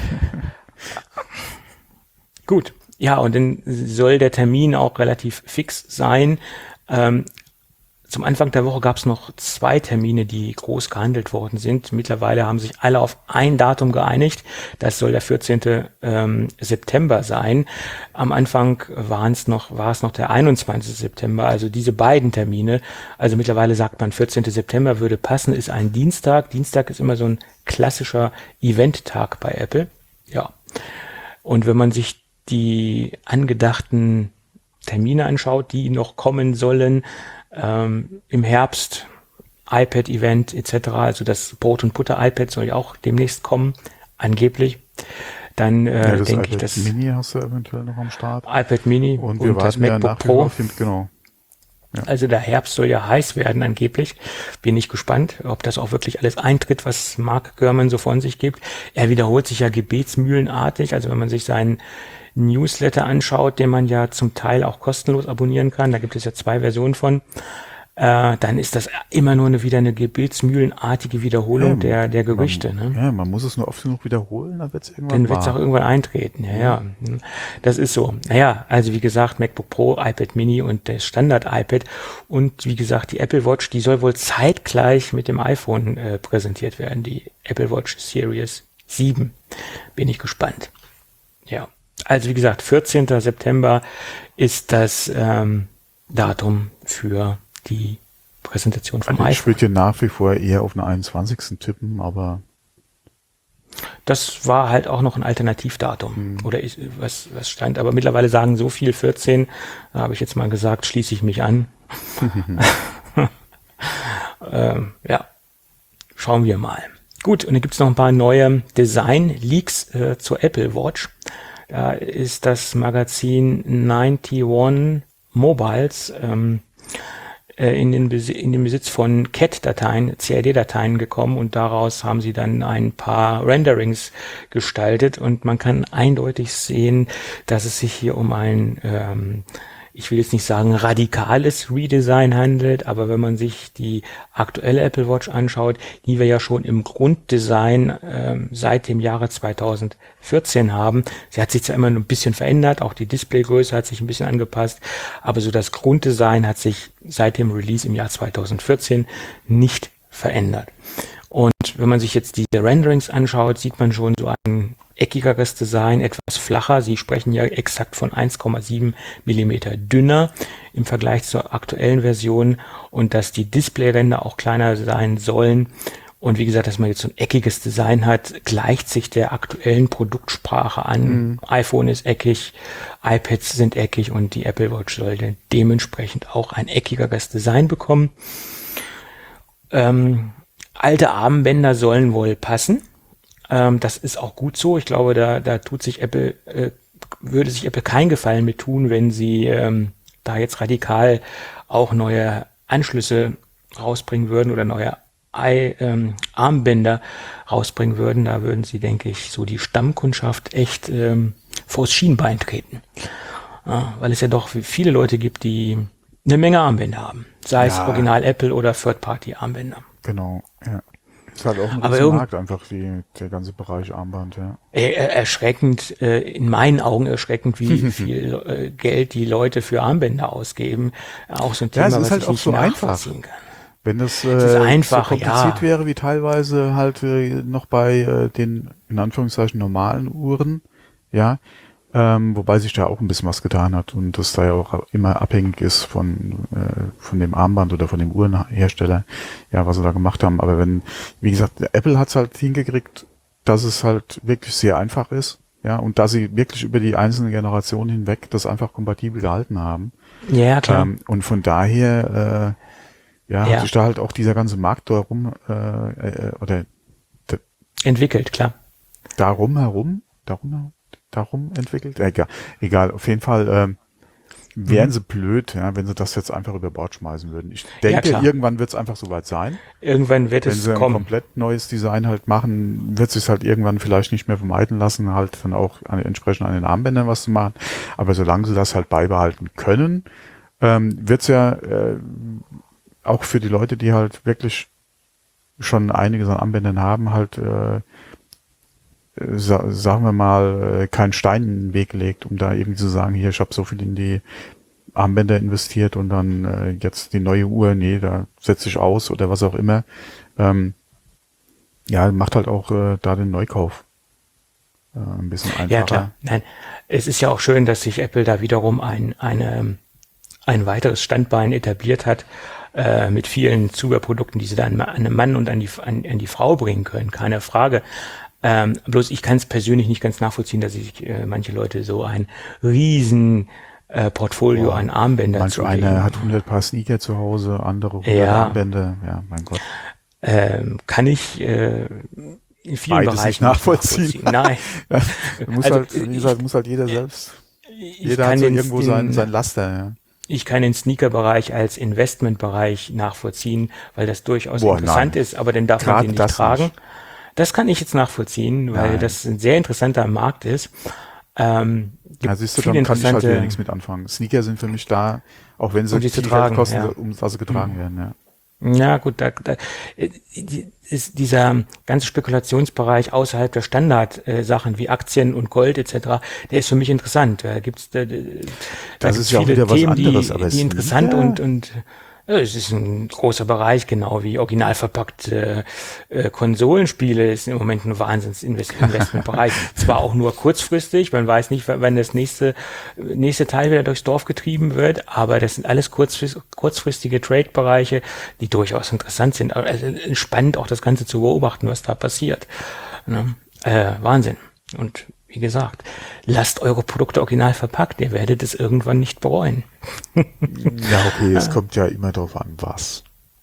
Gut, ja, und dann soll der Termin auch relativ fix sein. Ähm, Zum Anfang der Woche gab es noch zwei Termine, die groß gehandelt worden sind. Mittlerweile haben sich alle auf ein Datum geeinigt. Das soll der vierzehnte Ähm, September sein. Am Anfang waren es noch, war es noch der einundzwanzigste September. Also diese beiden Termine. Also mittlerweile sagt man, vierzehnte September würde passen, ist ein Dienstag. Dienstag ist immer so ein klassischer Eventtag bei Apple. Ja. Und wenn man sich die angedachten Termine anschaut, die noch kommen sollen, Ähm, im Herbst, iPad-Event et cetera, also das Brot- und Butter-iPad soll ja auch demnächst kommen, angeblich. Dann äh, ja, das denke ich, das das Mini hast du eventuell noch am Start. iPad Mini und, und, wir und das warten MacBook ja Pro. auf den, genau. Ja. Also der Herbst soll ja heiß werden angeblich. Bin ich gespannt, ob das auch wirklich alles eintritt, was Mark Gurman so von sich gibt. Er wiederholt sich ja gebetsmühlenartig, also wenn man sich seinen Newsletter anschaut, den man ja zum Teil auch kostenlos abonnieren kann, da gibt es ja zwei Versionen von, äh, dann ist das immer nur eine, wieder eine gebetsmühlenartige Wiederholung ja, der, der Gerüchte. Man, ne? Ja, man muss es nur oft genug wiederholen, dann wird es irgendwann Dann wird es auch irgendwann eintreten, ja, ja, ja. Das ist so. Naja, also wie gesagt, MacBook Pro, iPad Mini und das Standard-iPad und wie gesagt, die Apple Watch, die soll wohl zeitgleich mit dem iPhone äh, präsentiert werden, die Apple Watch Series sieben. Bin ich gespannt. Ja. Also wie gesagt, vierzehnter September ist das ähm, Datum für die Präsentation vom also ich iPhone. Ich würde ja nach wie vor eher auf den einundzwanzigsten tippen, aber das war halt auch noch ein Alternativdatum hm. oder ich, was, was stand. Aber mittlerweile sagen so viel vierzehn, da habe ich jetzt mal gesagt, schließe ich mich an. ähm, ja, schauen wir mal. Gut, und dann gibt es noch ein paar neue Design-Leaks äh, zur Apple Watch. Da ist das Magazin einundneunzig Mobiles ähm, äh, in, den Besi- in den Besitz von C A T-Dateien, C A D-Dateien gekommen und daraus haben sie dann ein paar Renderings gestaltet und man kann eindeutig sehen, dass es sich hier um ein ähm, ich will jetzt nicht sagen radikales Redesign handelt, aber wenn man sich die aktuelle Apple Watch anschaut, die wir ja schon im Grunddesign ähm, seit dem Jahre zweitausendvierzehn haben, sie hat sich zwar immer ein bisschen verändert, auch die Displaygröße hat sich ein bisschen angepasst, aber so das Grunddesign hat sich seit dem Release im Jahr zweitausendvierzehn nicht verändert. Und wenn man sich jetzt diese Renderings anschaut, sieht man schon so ein eckigeres Design, etwas flacher. Sie sprechen ja exakt von eins Komma sieben Millimeter dünner im Vergleich zur aktuellen Version und dass die Displayränder auch kleiner sein sollen Und wie gesagt, dass man jetzt so ein eckiges Design hat, gleicht sich der aktuellen Produktsprache an. Mhm. iPhone ist eckig, iPads sind eckig und die Apple Watch sollte dementsprechend auch ein eckigeres Design bekommen. Ähm, alte Armbänder sollen wohl passen. Ähm, das ist auch gut so. Ich glaube, da, da tut sich Apple, äh, würde sich Apple keinen Gefallen mit tun, wenn sie ähm, da jetzt radikal auch neue Anschlüsse rausbringen würden oder neue I, ähm, Armbänder rausbringen würden. Da würden sie, denke ich, so die Stammkundschaft echt ähm, vors Schienbein treten. Ja, weil es ja doch viele Leute gibt, die eine Menge Armbänder haben. Sei ja. es Original Apple oder Third-Party-Armbänder. Genau, ja. Ist halt auch ein Aber riesen Markt einfach, die, der ganze Bereich Armband, ja. Er, erschreckend, äh, in meinen Augen erschreckend, wie viel äh, Geld die Leute für Armbänder ausgeben. Auch so ein Thema, ja, es ist was halt ich auch nicht so nachvollziehen einfach. kann. Wenn das, äh, es ist einfach, so kompliziert ja. wäre, wie teilweise halt äh, noch bei äh, den, in Anführungszeichen, normalen Uhren, ja, ähm, wobei sich da auch ein bisschen was getan hat und das da ja auch immer abhängig ist von äh, von dem Armband oder von dem Uhrenhersteller, ja, was sie da gemacht haben. Aber wenn, wie gesagt, Apple hat's halt hingekriegt, dass es halt wirklich sehr einfach ist, ja, und dass sie wirklich über die einzelnen Generationen hinweg das einfach kompatibel gehalten haben. Ja, klar. Ähm, und von daher, äh, Ja, Ja. hat sich da halt auch dieser ganze Markt darum, äh, äh, oder d- Entwickelt, klar. darum herum, darum, darum entwickelt? Äh, egal, egal, auf jeden Fall ähm, wären Mhm. sie blöd, ja, wenn sie das jetzt einfach über Bord schmeißen würden. Ich Ja, denke, klar. irgendwann wird es einfach soweit sein. Irgendwann wird Wenn es sie ein kommen. komplett neues Design halt machen, wird sich halt irgendwann vielleicht nicht mehr vermeiden lassen, halt dann auch an, entsprechend an den Armbändern was zu machen. Aber solange sie das halt beibehalten können, ähm, wird es ja äh, auch für die Leute, die halt wirklich schon einiges an Armbändern haben, halt, äh, sa- sagen wir mal, äh, keinen Stein in den Weg gelegt, um da irgendwie zu sagen, hier, ich habe so viel in die Armbänder investiert und dann äh, jetzt die neue Uhr, nee, da setze ich aus oder was auch immer. Ähm, ja, macht halt auch äh, da den Neukauf äh, ein bisschen einfacher. Ja, klar. Nein, es ist ja auch schön, dass sich Apple da wiederum ein, eine, ein weiteres Standbein etabliert hat, äh, mit vielen Zubehörprodukten, die sie dann an den Mann und an die, an, an die Frau bringen können, keine Frage. Ähm, bloß ich kann es persönlich nicht ganz nachvollziehen, dass sich äh, manche Leute so ein riesen äh, Portfolio Boah, an Armbändern Manch zulegen. einer hat hundert Paar Sneaker zu Hause, andere hundert Ja. Armbänder. Ja, mein Gott. Ähm, kann ich äh, in vielen Beides Bereichen nicht nachvollziehen. Nein. Ja, muss Also, halt, wie gesagt, muss halt jeder selbst. Ich Jeder kann hat so den- irgendwo den- sein, sein Laster, ja. Ich kann den Sneaker-Bereich als Investmentbereich nachvollziehen, weil das durchaus Boah, interessant nein. ist, aber dann darf man Gerade den nicht das tragen. nicht. Das kann ich jetzt nachvollziehen, weil Nein. das ein sehr interessanter Markt ist. Ähm, gibt Ja, siehst du, viele dann kann ich halt interessante- wieder nichts mit anfangen. Sneaker sind für mich da, auch wenn sie Um die zu viel tragen, Geld kosten, ja. um dass sie getragen werden, ja. Ja, gut, da, da äh, die- ist dieser ganze Spekulationsbereich außerhalb der Standardsachen wie Aktien und Gold et cetera, der ist für mich interessant. Da gibt's da, da Das gibt's ist ja auch viele wieder was Themen, anderes, die, aber die interessant Sneaker? und und ja, es ist ein großer Bereich, genau wie original verpackte äh, Konsolenspiele ist im Moment ein Wahnsinns-Investmentbereich. Zwar auch nur kurzfristig, man weiß nicht, wann das nächste nächste Teil wieder durchs Dorf getrieben wird, aber das sind alles kurzfrist, kurzfristige Trade-Bereiche, die durchaus interessant sind. Also spannend auch das Ganze zu beobachten, was da passiert. Ne? Äh, Wahnsinn. Und wie gesagt, lasst eure Produkte original verpackt, ihr werdet es irgendwann nicht bereuen. Ja, okay, es kommt ja immer drauf an, was.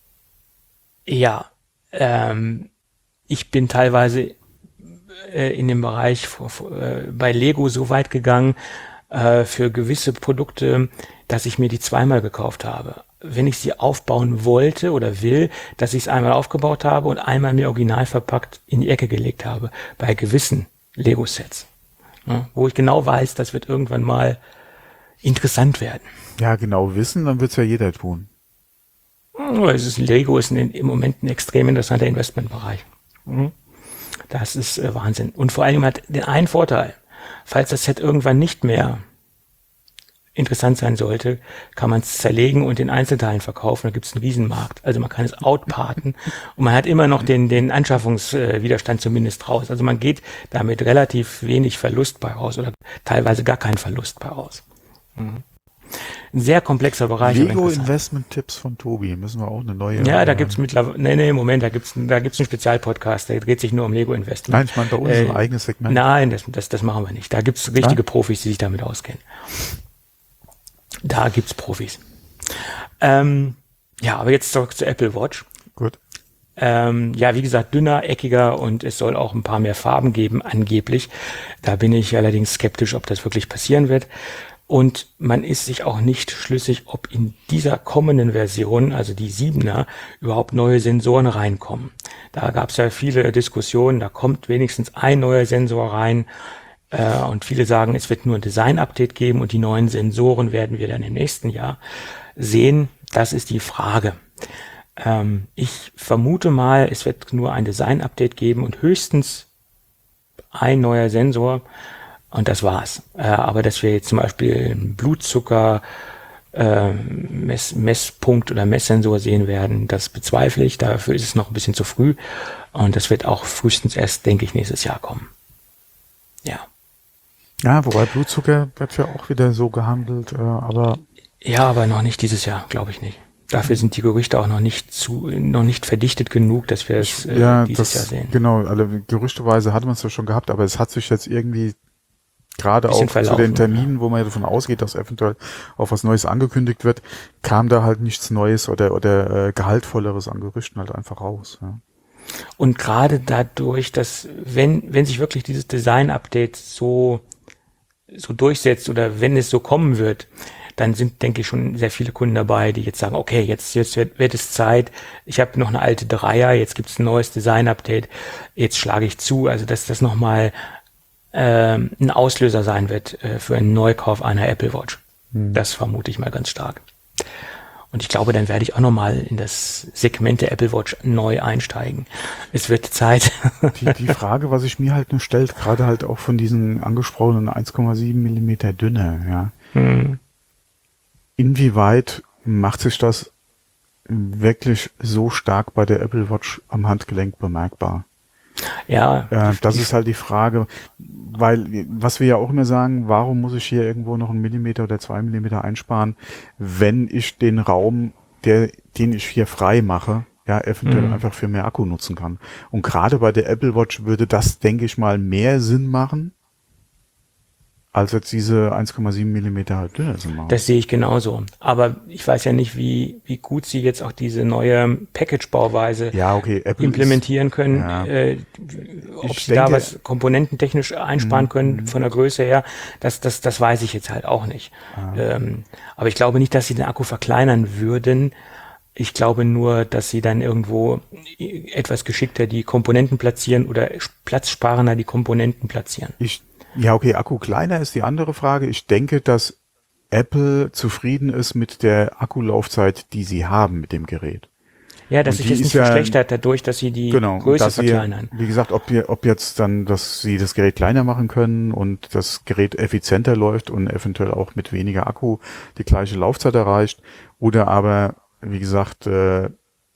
Ja, ähm, ich bin teilweise äh, in dem Bereich vor, vor, äh, bei Lego so weit gegangen äh, für gewisse Produkte, dass ich mir die zweimal gekauft habe. Wenn ich sie aufbauen wollte oder will, dass ich es einmal aufgebaut habe und einmal mir original verpackt in die Ecke gelegt habe, bei gewissen Lego-Sets. Ja, wo ich genau weiß, das wird irgendwann mal interessant werden. Ja, genau wissen, dann wird's ja jeder tun. Aber es ist, Lego ist ein, im Moment ein extrem interessanter Investmentbereich. Mhm. Das ist äh, Wahnsinn. Und vor allem hat den einen Vorteil. Falls das Set irgendwann nicht mehr interessant sein sollte, kann man es zerlegen und in Einzelteilen verkaufen. Da gibt es einen Riesenmarkt. Also man kann es outparten und man hat immer noch den, den Anschaffungswiderstand zumindest raus. Also man geht damit relativ wenig Verlust bei raus oder teilweise gar keinen Verlust bei raus. Mhm. ein sehr komplexer Bereich. Lego Investment-Tipps von Tobi, müssen wir auch eine neue... Ja, da gibt's mittlerweile, nee, nee, Moment, da gibt's, da gibt's einen Spezialpodcast, der dreht sich nur um Lego Investment. Nein, ich meine bei uns äh, ein eigenes Segment. Nein, das, das, das machen wir nicht. Da gibt's richtige ja? Profis, die sich damit auskennen. Da gibt's Profis. Ähm, ja, aber jetzt zurück zur Apple Watch. Gut. Ähm, ja, wie gesagt, dünner, eckiger und es soll auch ein paar mehr Farben geben, angeblich. Da bin ich allerdings skeptisch, ob das wirklich passieren wird. Und man ist sich auch nicht schlüssig, ob in dieser kommenden Version, also die siebener, überhaupt neue Sensoren reinkommen. Da gab es ja viele Diskussionen, da kommt wenigstens ein neuer Sensor rein. Äh, und viele sagen, es wird nur ein Design-Update geben und die neuen Sensoren werden wir dann im nächsten Jahr sehen. Das ist die Frage. Ähm, ich vermute mal, es wird nur ein Design-Update geben und höchstens ein neuer Sensor und das war's. Äh, aber dass wir jetzt zum Beispiel einen Blutzucker äh, Mess, Messpunkt oder Messsensor sehen werden, das bezweifle ich. Dafür ist es noch ein bisschen zu früh und das wird auch frühestens erst, denke ich, nächstes Jahr kommen. Ja. Ja, wobei Blutzucker wird ja auch wieder so gehandelt, äh, aber... Ja, aber noch nicht dieses Jahr, glaube ich nicht. Dafür sind die Gerüchte auch noch nicht zu, noch nicht verdichtet genug, dass wir es äh, ja, dieses das, Jahr sehen. Genau, also gerüchteweise hat man es ja schon gehabt, aber es hat sich jetzt irgendwie gerade auch verlaufen, zu den Terminen, wo man ja davon ausgeht, dass eventuell auch was Neues angekündigt wird, kam da halt nichts Neues oder oder äh, Gehaltvolleres an Gerüchten halt einfach raus. Ja. Und gerade dadurch, dass wenn wenn sich wirklich dieses Design-Update so so durchsetzt oder wenn es so kommen wird, dann sind, denke ich, schon sehr viele Kunden dabei, die jetzt sagen, okay, jetzt, jetzt wird, wird es Zeit, ich habe noch eine alte Dreier, jetzt gibt es ein neues Design-Update, jetzt schlage ich zu, also dass das nochmal ähm, ein Auslöser sein wird äh, für einen Neukauf einer Apple Watch. Hm. Das vermute ich mal ganz stark. Und ich glaube, dann werde ich auch nochmal in das Segment der Apple Watch neu einsteigen. Es wird Zeit. Die, die Frage, was ich mir halt nur stellt, gerade halt auch von diesen angesprochenen eins Komma sieben Millimeter Dünne, ja. Hm. Inwieweit macht sich das wirklich so stark bei der Apple Watch am Handgelenk bemerkbar? Ja. Äh, das ist halt die Frage, weil, was wir ja auch immer sagen, warum muss ich hier irgendwo noch einen Millimeter oder zwei Millimeter einsparen, wenn ich den Raum, der, den ich hier frei mache, ja, eventuell mhm. einfach für mehr Akku nutzen kann. Und gerade bei der Apple Watch würde das, denke ich mal, mehr Sinn machen, als jetzt diese eins Komma sieben Millimeter halt dünner zu machen. Das sehe ich genauso. Aber ich weiß ja nicht, wie wie gut sie jetzt auch diese neue Package-Bauweise ja, okay. Apple implementieren ist, können. Ja. Äh, ob ich sie denke, da was komponententechnisch einsparen können m- von der Größe her, das das das weiß ich jetzt halt auch nicht. Ah. Ähm, aber ich glaube nicht, dass sie den Akku verkleinern würden. Ich glaube nur, dass sie dann irgendwo etwas geschickter die Komponenten platzieren oder platzsparender die Komponenten platzieren. Ich Ja, okay, Akku kleiner ist die andere Frage. Ich denke, dass Apple zufrieden ist mit der Akkulaufzeit, die sie haben mit dem Gerät. Ja, dass Und sich die jetzt nicht ist ja- verschlechtert dadurch, dass sie die Genau, Größe dass sie, verkleinern. wie gesagt, ob wir, ob jetzt dann, dass sie das Gerät kleiner machen können und das Gerät effizienter läuft und eventuell auch mit weniger Akku die gleiche Laufzeit erreicht, oder aber, wie gesagt, äh,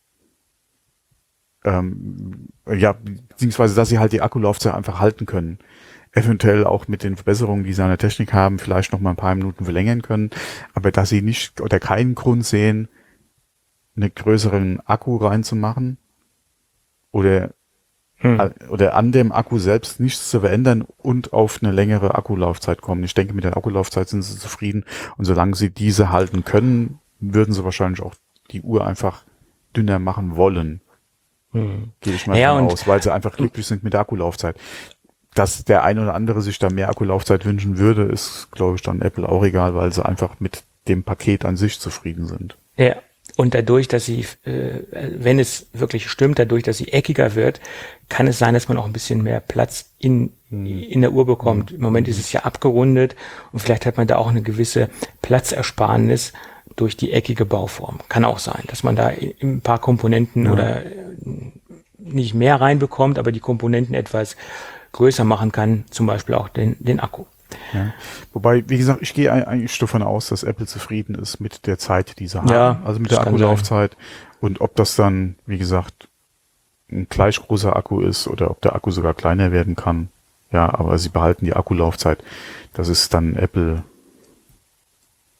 ähm, ja, beziehungsweise, dass sie halt die Akkulaufzeit einfach halten können. Eventuell auch mit den Verbesserungen, die sie an der Technik haben, vielleicht noch mal ein paar Minuten verlängern können, aber dass sie nicht oder keinen Grund sehen, einen größeren Akku reinzumachen oder Hm. oder an dem Akku selbst nichts zu verändern und auf eine längere Akkulaufzeit kommen. Ich denke, mit der Akkulaufzeit sind sie zufrieden und solange sie diese halten können, würden sie wahrscheinlich auch die Uhr einfach dünner machen wollen. Hm. Gehe ich mal Ja, davon und- aus, weil sie einfach glücklich sind mit der Akkulaufzeit. Dass der ein oder andere sich da mehr Akkulaufzeit wünschen würde, ist, glaube ich, dann Apple auch egal, weil sie einfach mit dem Paket an sich zufrieden sind. Ja, und dadurch, dass sie, äh, wenn es wirklich stimmt, dadurch, dass sie eckiger wird, kann es sein, dass man auch ein bisschen mehr Platz in, in der Uhr bekommt. Im Moment ist es ja abgerundet und vielleicht hat man da auch eine gewisse Platzersparnis durch die eckige Bauform. Kann auch sein, dass man da ein paar Komponenten Ja. oder nicht mehr reinbekommt, aber die Komponenten etwas größer machen kann, zum Beispiel auch den, den Akku. Ja. Wobei, wie gesagt, ich gehe eigentlich davon aus, dass Apple zufrieden ist mit der Zeit, die sie haben. Ja, Also mit das der kann Akkulaufzeit. Und ob das dann, wie gesagt, ein gleich großer Akku ist oder ob der Akku sogar kleiner werden kann. Ja, aber sie behalten die Akkulaufzeit. Das ist dann Apple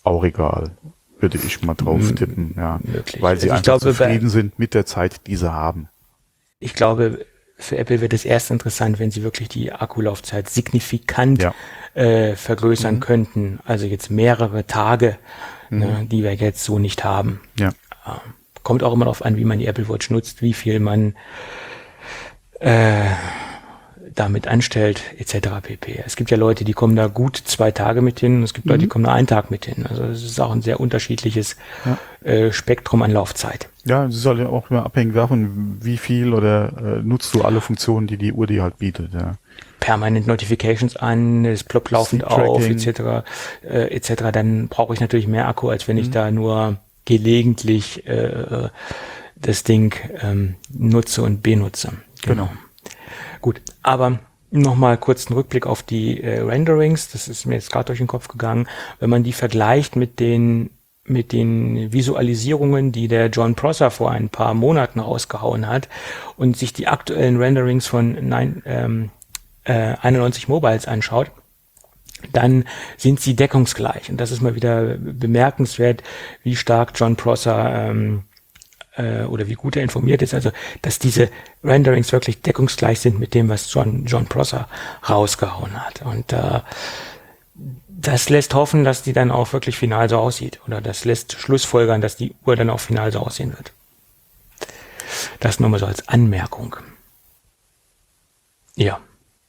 auch egal. Würde ich mal drauf tippen, ja. Möglich. Weil sie Also ich einfach glaube, zufrieden bei- sind mit der Zeit, die sie haben. Ich glaube, für Apple wird es erst interessant, wenn sie wirklich die Akkulaufzeit signifikant Ja. äh, vergrößern Mhm. könnten. Also jetzt mehrere Tage, ne, die wir jetzt so nicht haben. Ja. Ähm, Kommt auch immer darauf an, wie man die Apple Watch nutzt, wie viel man äh, damit anstellt, et cetera pp. Es gibt ja Leute, die kommen da gut zwei Tage mit hin, es gibt Leute, die kommen da einen Tag mit hin. Also es ist auch ein sehr unterschiedliches Ja. äh, Spektrum an Laufzeit. Ja, es ist halt auch immer abhängig davon, wie viel oder äh, nutzt du alle Funktionen, die die Uhr dir halt bietet. Ja. Permanent Notifications an, es ploppt laufend auf, Sleep-Tracking. et cetera, äh, et cetera. Dann brauche ich natürlich mehr Akku, als wenn ich da nur gelegentlich äh, das Ding ähm, nutze und benutze. Genau. Gut, aber nochmal kurz einen Rückblick auf die äh, Renderings. Das ist mir jetzt gerade durch den Kopf gegangen. Wenn man die vergleicht mit den mit den Visualisierungen, die der John Prosser vor ein paar Monaten rausgehauen hat und sich die aktuellen Renderings von neun, ähm, äh, einundneunzig Mobiles anschaut, dann sind sie deckungsgleich. Und das ist mal wieder bemerkenswert, wie stark John Prosser ähm, äh, oder wie gut er informiert ist. Also, dass diese Renderings wirklich deckungsgleich sind mit dem, was John, John Prosser rausgehauen hat. Und äh, das lässt hoffen, dass die dann auch wirklich final so aussieht. Oder das lässt schlussfolgern, dass die Uhr dann auch final so aussehen wird. Das nur mal so als Anmerkung. Ja.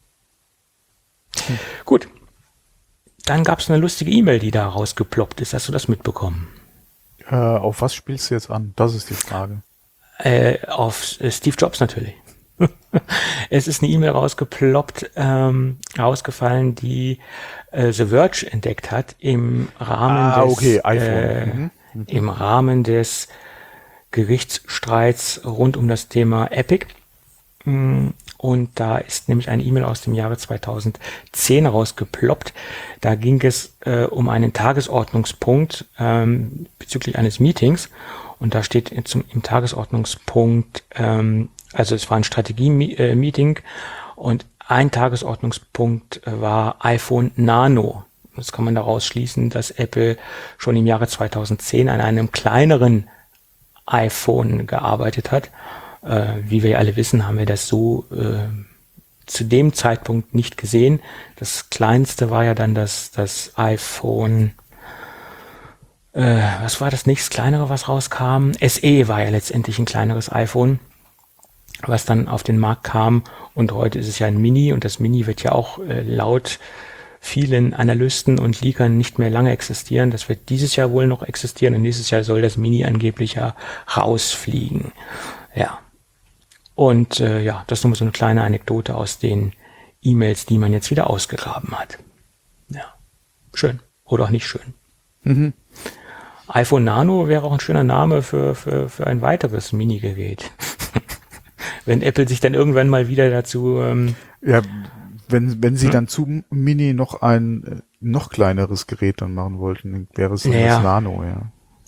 Hm. Gut. Dann gab es eine lustige E-Mail, die da rausgeploppt ist. Hast du das mitbekommen? Äh, auf was spielst du jetzt an? Das ist die Frage. Äh, auf äh, Steve Jobs natürlich. Es ist eine E-Mail rausgeploppt, ähm, rausgefallen, die äh, The Verge entdeckt hat im Rahmen Ah, des okay, iPhone. Äh, Mhm. Mhm. im Rahmen des Gerichtsstreits rund um das Thema Epic. Und da ist nämlich eine E-Mail aus dem Jahre zweitausendzehn rausgeploppt. Da ging es äh, um einen Tagesordnungspunkt ähm, bezüglich eines Meetings. Und da steht zum, im Tagesordnungspunkt, ähm, also es war ein Strategie-Meeting und ein Tagesordnungspunkt war iPhone Nano. Das kann man daraus schließen, dass Apple schon im Jahre zweitausendzehn an einem kleineren iPhone gearbeitet hat. Äh, wie wir ja alle wissen, haben wir das so äh, zu dem Zeitpunkt nicht gesehen. Das kleinste war ja dann das, das iPhone, äh, was war das nächste kleinere, was rauskam? S E war ja letztendlich ein kleineres iPhone, was dann auf den Markt kam. Und heute ist es ja ein Mini und das Mini wird ja auch äh, laut vielen Analysten und Leakern nicht mehr lange existieren. Das wird dieses Jahr wohl noch existieren und nächstes Jahr soll das Mini angeblich ja rausfliegen. Ja. Und äh, ja, das ist nur so eine kleine Anekdote aus den E-Mails, die man jetzt wieder ausgegraben hat. Ja, schön. Oder auch nicht schön. Mhm. iPhone Nano wäre auch ein schöner Name für, für, für ein weiteres Mini-Gerät. Wenn Apple sich dann irgendwann mal wieder dazu... Ähm, Ja, wenn, wenn sie Hm? dann zu Mini noch ein äh, noch kleineres Gerät dann machen wollten, dann wäre es dann Ja. das Nano, ja.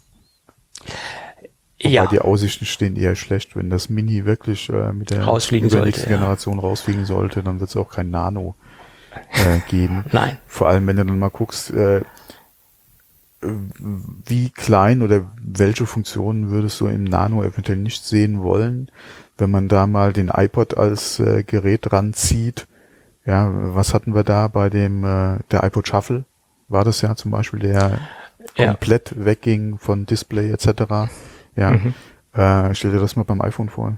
Wobei ja, die Aussichten stehen eher schlecht. Wenn das Mini wirklich äh, mit der Rausfliegen übernächsten sollte, ja. Generation rausfliegen sollte, dann wird es auch kein Nano äh, geben. nein. Vor allem, wenn du dann mal guckst, äh, wie klein oder welche Funktionen würdest du im Nano eventuell nicht sehen wollen, wenn man da mal den iPod als äh, Gerät ranzieht. Ja, was hatten wir da bei dem äh, der iPod Shuffle? War das ja zum Beispiel, der Ja. komplett wegging von Display et cetera. Ja, Mhm. äh, stell dir das mal beim iPhone vor.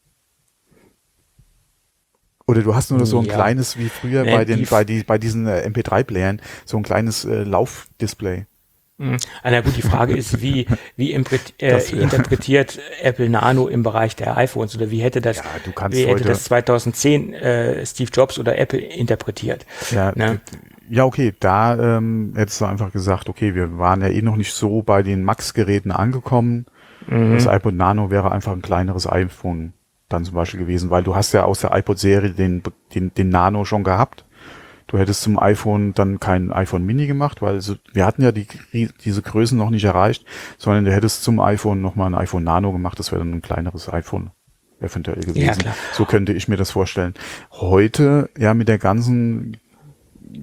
Oder du hast nur so ein Ja. kleines, wie früher Nee, bei den die- bei die bei diesen äh, M P drei Playern, so ein kleines äh, Laufdisplay. Mhm. Ah, na gut, die Frage ist, wie, wie impret- äh, Das wär- interpretiert Apple Nano im Bereich der iPhones oder wie hätte das, Ja, du kannst wie hätte heute- das zweitauszehn äh, Steve Jobs oder Apple interpretiert? Ja, Ne? d- ja, okay, da ähm, hättest du einfach gesagt, okay, wir waren ja eh noch nicht so bei den Max-Geräten angekommen. Mhm. Das iPod Nano wäre einfach ein kleineres iPhone dann zum Beispiel gewesen, weil du hast ja aus der iPod-Serie den, den, den Nano schon gehabt. Du hättest zum iPhone dann kein iPhone Mini gemacht, weil so, wir hatten ja die, diese Größen noch nicht erreicht, sondern du hättest zum iPhone nochmal ein iPhone Nano gemacht, das wäre dann ein kleineres iPhone eventuell gewesen. Ja, klar. So könnte ich mir das vorstellen. Heute, ja, mit der ganzen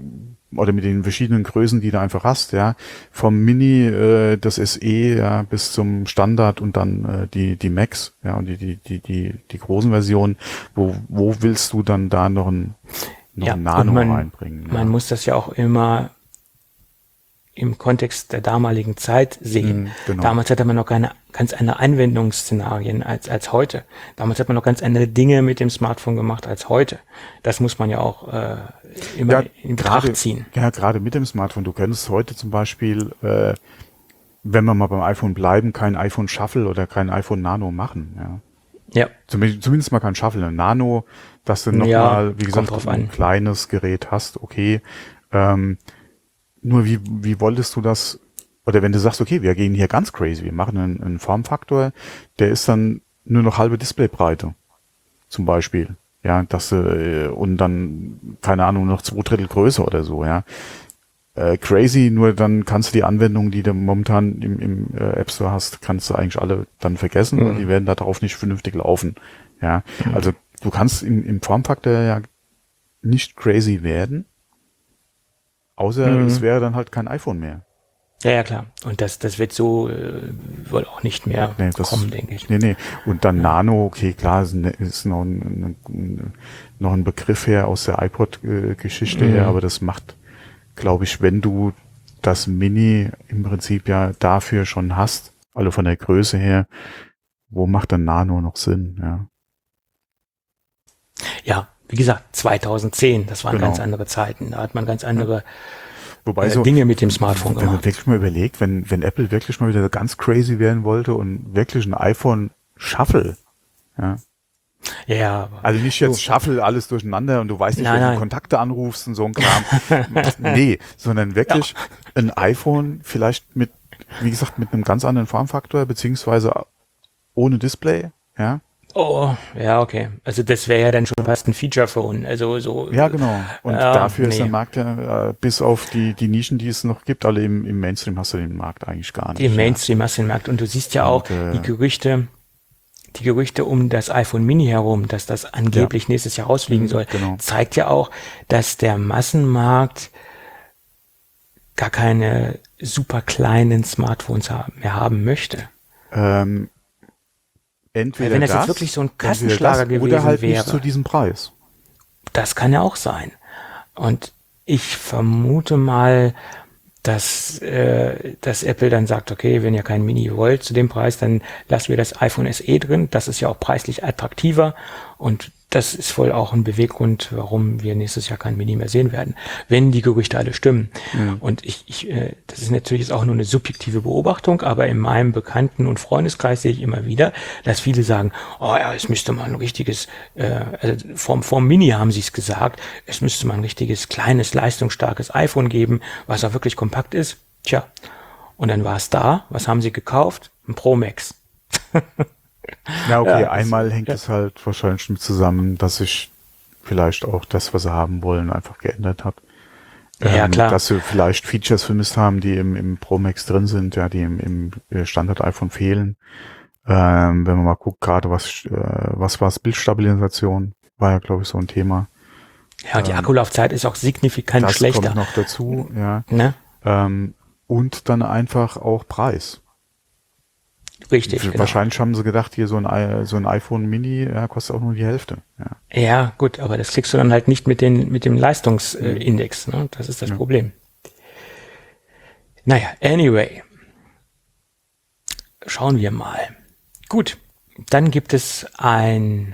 oder mit den verschiedenen Größen, die du einfach hast, ja, vom Mini, äh, das S E, ja, bis zum Standard und dann äh, die die Max, ja, und die die die die die großen Versionen, wo wo willst du dann da noch ein noch Ja, ein Nano und man, reinbringen? Ja. man muss das ja auch immer im Kontext der damaligen Zeit sehen. Mhm, genau. Damals hatte man noch keine ganz andere Anwendungsszenarien als als heute. Damals hat man noch ganz andere Dinge mit dem Smartphone gemacht als heute. Das muss man ja auch äh, immer Ja, in Betracht gerade, ziehen. ja, gerade mit dem Smartphone. Du könntest heute zum Beispiel, äh, wenn wir mal beim iPhone bleiben, kein iPhone Shuffle oder kein iPhone Nano machen. Ja. Ja, Zumindest, zumindest mal kein Shuffle. Ein Nano, dass du Ja, nochmal, wie kommt gesagt, drauf ein an. kleines Gerät hast, okay. Ähm, nur wie, wie wolltest du das, oder wenn du sagst, okay, wir gehen hier ganz crazy, wir machen einen, einen Formfaktor, der ist dann nur noch halbe Displaybreite, zum Beispiel. Ja, dass äh, und dann, keine Ahnung, noch zwei Drittel größer oder so, ja. Äh, crazy, nur dann kannst du die Anwendungen, die du momentan im, im äh, App Store hast, kannst du eigentlich alle dann vergessen, weil Mhm. die werden da drauf nicht vernünftig laufen. Ja, also du kannst im, im Formfaktor ja nicht crazy werden, außer Mhm. es wäre dann halt kein iPhone mehr. ja, ja, klar. Und das das wird so äh, wohl auch nicht mehr Nee, das, kommen, denke ich. Nee, nee. Und dann Nano, okay, klar, ist, ein- ist noch ein, ein, noch ein Begriff her aus der iPod-Geschichte Mhm. her, aber das macht, glaube ich, wenn du das Mini im Prinzip ja dafür schon hast, also von der Größe her, wo macht dann Nano noch Sinn, ja. Ja, wie gesagt, zweitausendzehn, das waren Genau. ganz andere Zeiten. Da hat man ganz andere Wobei äh, so, Dinge mit dem Smartphone wenn man gemacht. wirklich mal überlegt, wenn, wenn Apple wirklich mal wieder ganz crazy werden wollte und wirklich ein iPhone Shuffle, ja, Ja, ja, aber also nicht jetzt Shuffle alles durcheinander und du weißt nicht, Nein, welche nein. Kontakte anrufst und so ein Kram. Nee, sondern wirklich ein iPhone vielleicht mit, wie gesagt, mit einem ganz anderen Formfaktor, beziehungsweise ohne Display, ja. oh, ja, okay. Also das wäre ja dann schon fast ein Feature-Phone. Also so. Ja, genau. Und Ja, dafür ist nee. der Markt ja, äh, bis auf die, die Nischen, die es noch gibt, alle im, im Mainstream hast du den Markt eigentlich gar nicht. Im Mainstream hast du den Markt. Und du siehst ja auch Und, äh, die Gerüchte, die Gerüchte um das iPhone Mini herum, dass das angeblich nächstes Jahr rausfliegen Mhm, soll, genau. zeigt ja auch, dass der Massenmarkt gar keine super kleinen Smartphones haben, mehr haben möchte. Ja. Ähm, entweder Wenn das das, jetzt wirklich so ein entweder Kassenschlager das, gewesen oder halt wäre. nicht zu diesem Preis. Das kann ja auch sein. Und ich vermute mal, dass, äh, dass Apple dann sagt, okay, wenn ihr kein Mini wollt zu dem Preis, dann lassen wir das iPhone S E drin. Das ist ja auch preislich attraktiver und das ist wohl auch ein Beweggrund, warum wir nächstes Jahr kein Mini mehr sehen werden, wenn die Gerüchte alle stimmen. Mhm. Und ich, ich äh, das ist natürlich jetzt auch nur eine subjektive Beobachtung, aber in meinem Bekannten- und Freundeskreis sehe ich immer wieder, dass viele sagen, oh ja, es müsste mal ein richtiges, äh, also vom, vom Mini haben sie es gesagt, es müsste mal ein richtiges, kleines, leistungsstarkes iPhone geben, was auch wirklich kompakt ist. Tja, und dann war es da. Was haben sie gekauft? Ein Pro Max. Ja, okay, Ja, einmal das- hängt ja. es halt wahrscheinlich mit zusammen, dass sich vielleicht auch das, was sie haben wollen, einfach geändert hat. Ja, klar. Dass sie vielleicht Features vermisst haben, die im, im Pro Max drin sind, ja, die im, im Standard-iPhone fehlen. Ähm, wenn man mal guckt, gerade was, äh, was war es, Bildstabilisation, war ja, glaube ich, so ein Thema. Ja, und die Akkulaufzeit ist auch signifikant Das schlechter. kommt noch dazu, ja. Ne? Ähm, und dann einfach auch Preis. Richtig, genau. Wahrscheinlich haben sie gedacht, hier so ein, i- so ein iPhone Mini ja, kostet auch nur die Hälfte. Ja. Ja, gut, aber das kriegst du dann halt nicht mit, den, mit dem Leistungsindex. Ne? Das ist das Ja. Problem. Naja, anyway. Schauen wir mal. Gut, dann gibt es ein,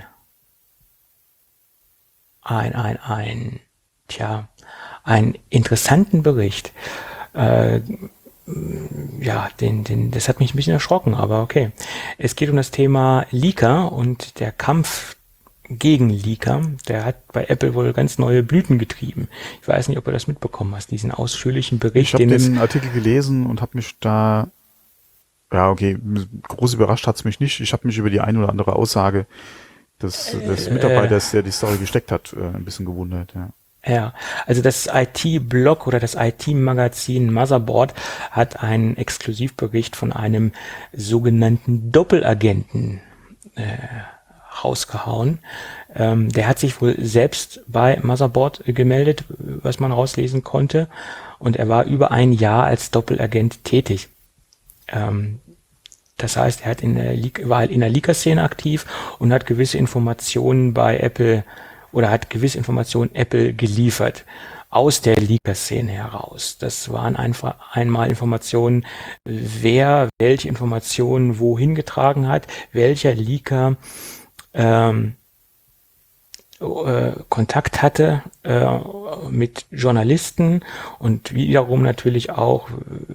ein, ein, ein, tja, einen interessanten Bericht. Äh, ja, den, den, das hat mich ein bisschen erschrocken, aber okay. Es geht um das Thema Leaker und der Kampf gegen Leaker. Der hat bei Apple wohl ganz neue Blüten getrieben. Ich weiß nicht, ob du das mitbekommen hast, diesen ausführlichen Bericht. Ich habe den es, den Artikel gelesen und habe mich da, ja okay, groß überrascht hat's mich nicht. Ich habe mich über die ein oder andere Aussage des, des Mitarbeiters, der die Story gesteckt hat, äh, ein bisschen gewundert. Ja. Ja, also das I T-Blog oder das I T-Magazin Motherboard hat einen Exklusivbericht von einem sogenannten Doppelagenten äh, rausgehauen. Ähm, der hat sich wohl selbst bei Motherboard gemeldet, was man rauslesen konnte. Und er war über ein Jahr als Doppelagent tätig. Ähm, das heißt, er hat in der Leak, war in der Leaker-Szene aktiv und hat gewisse Informationen bei Apple oder hat gewisse Informationen Apple geliefert aus der Leaker-Szene heraus. Das waren einfach einmal Informationen, wer welche Informationen wohin getragen hat, welcher Leaker ähm, äh, Kontakt hatte äh, mit Journalisten und wiederum natürlich auch,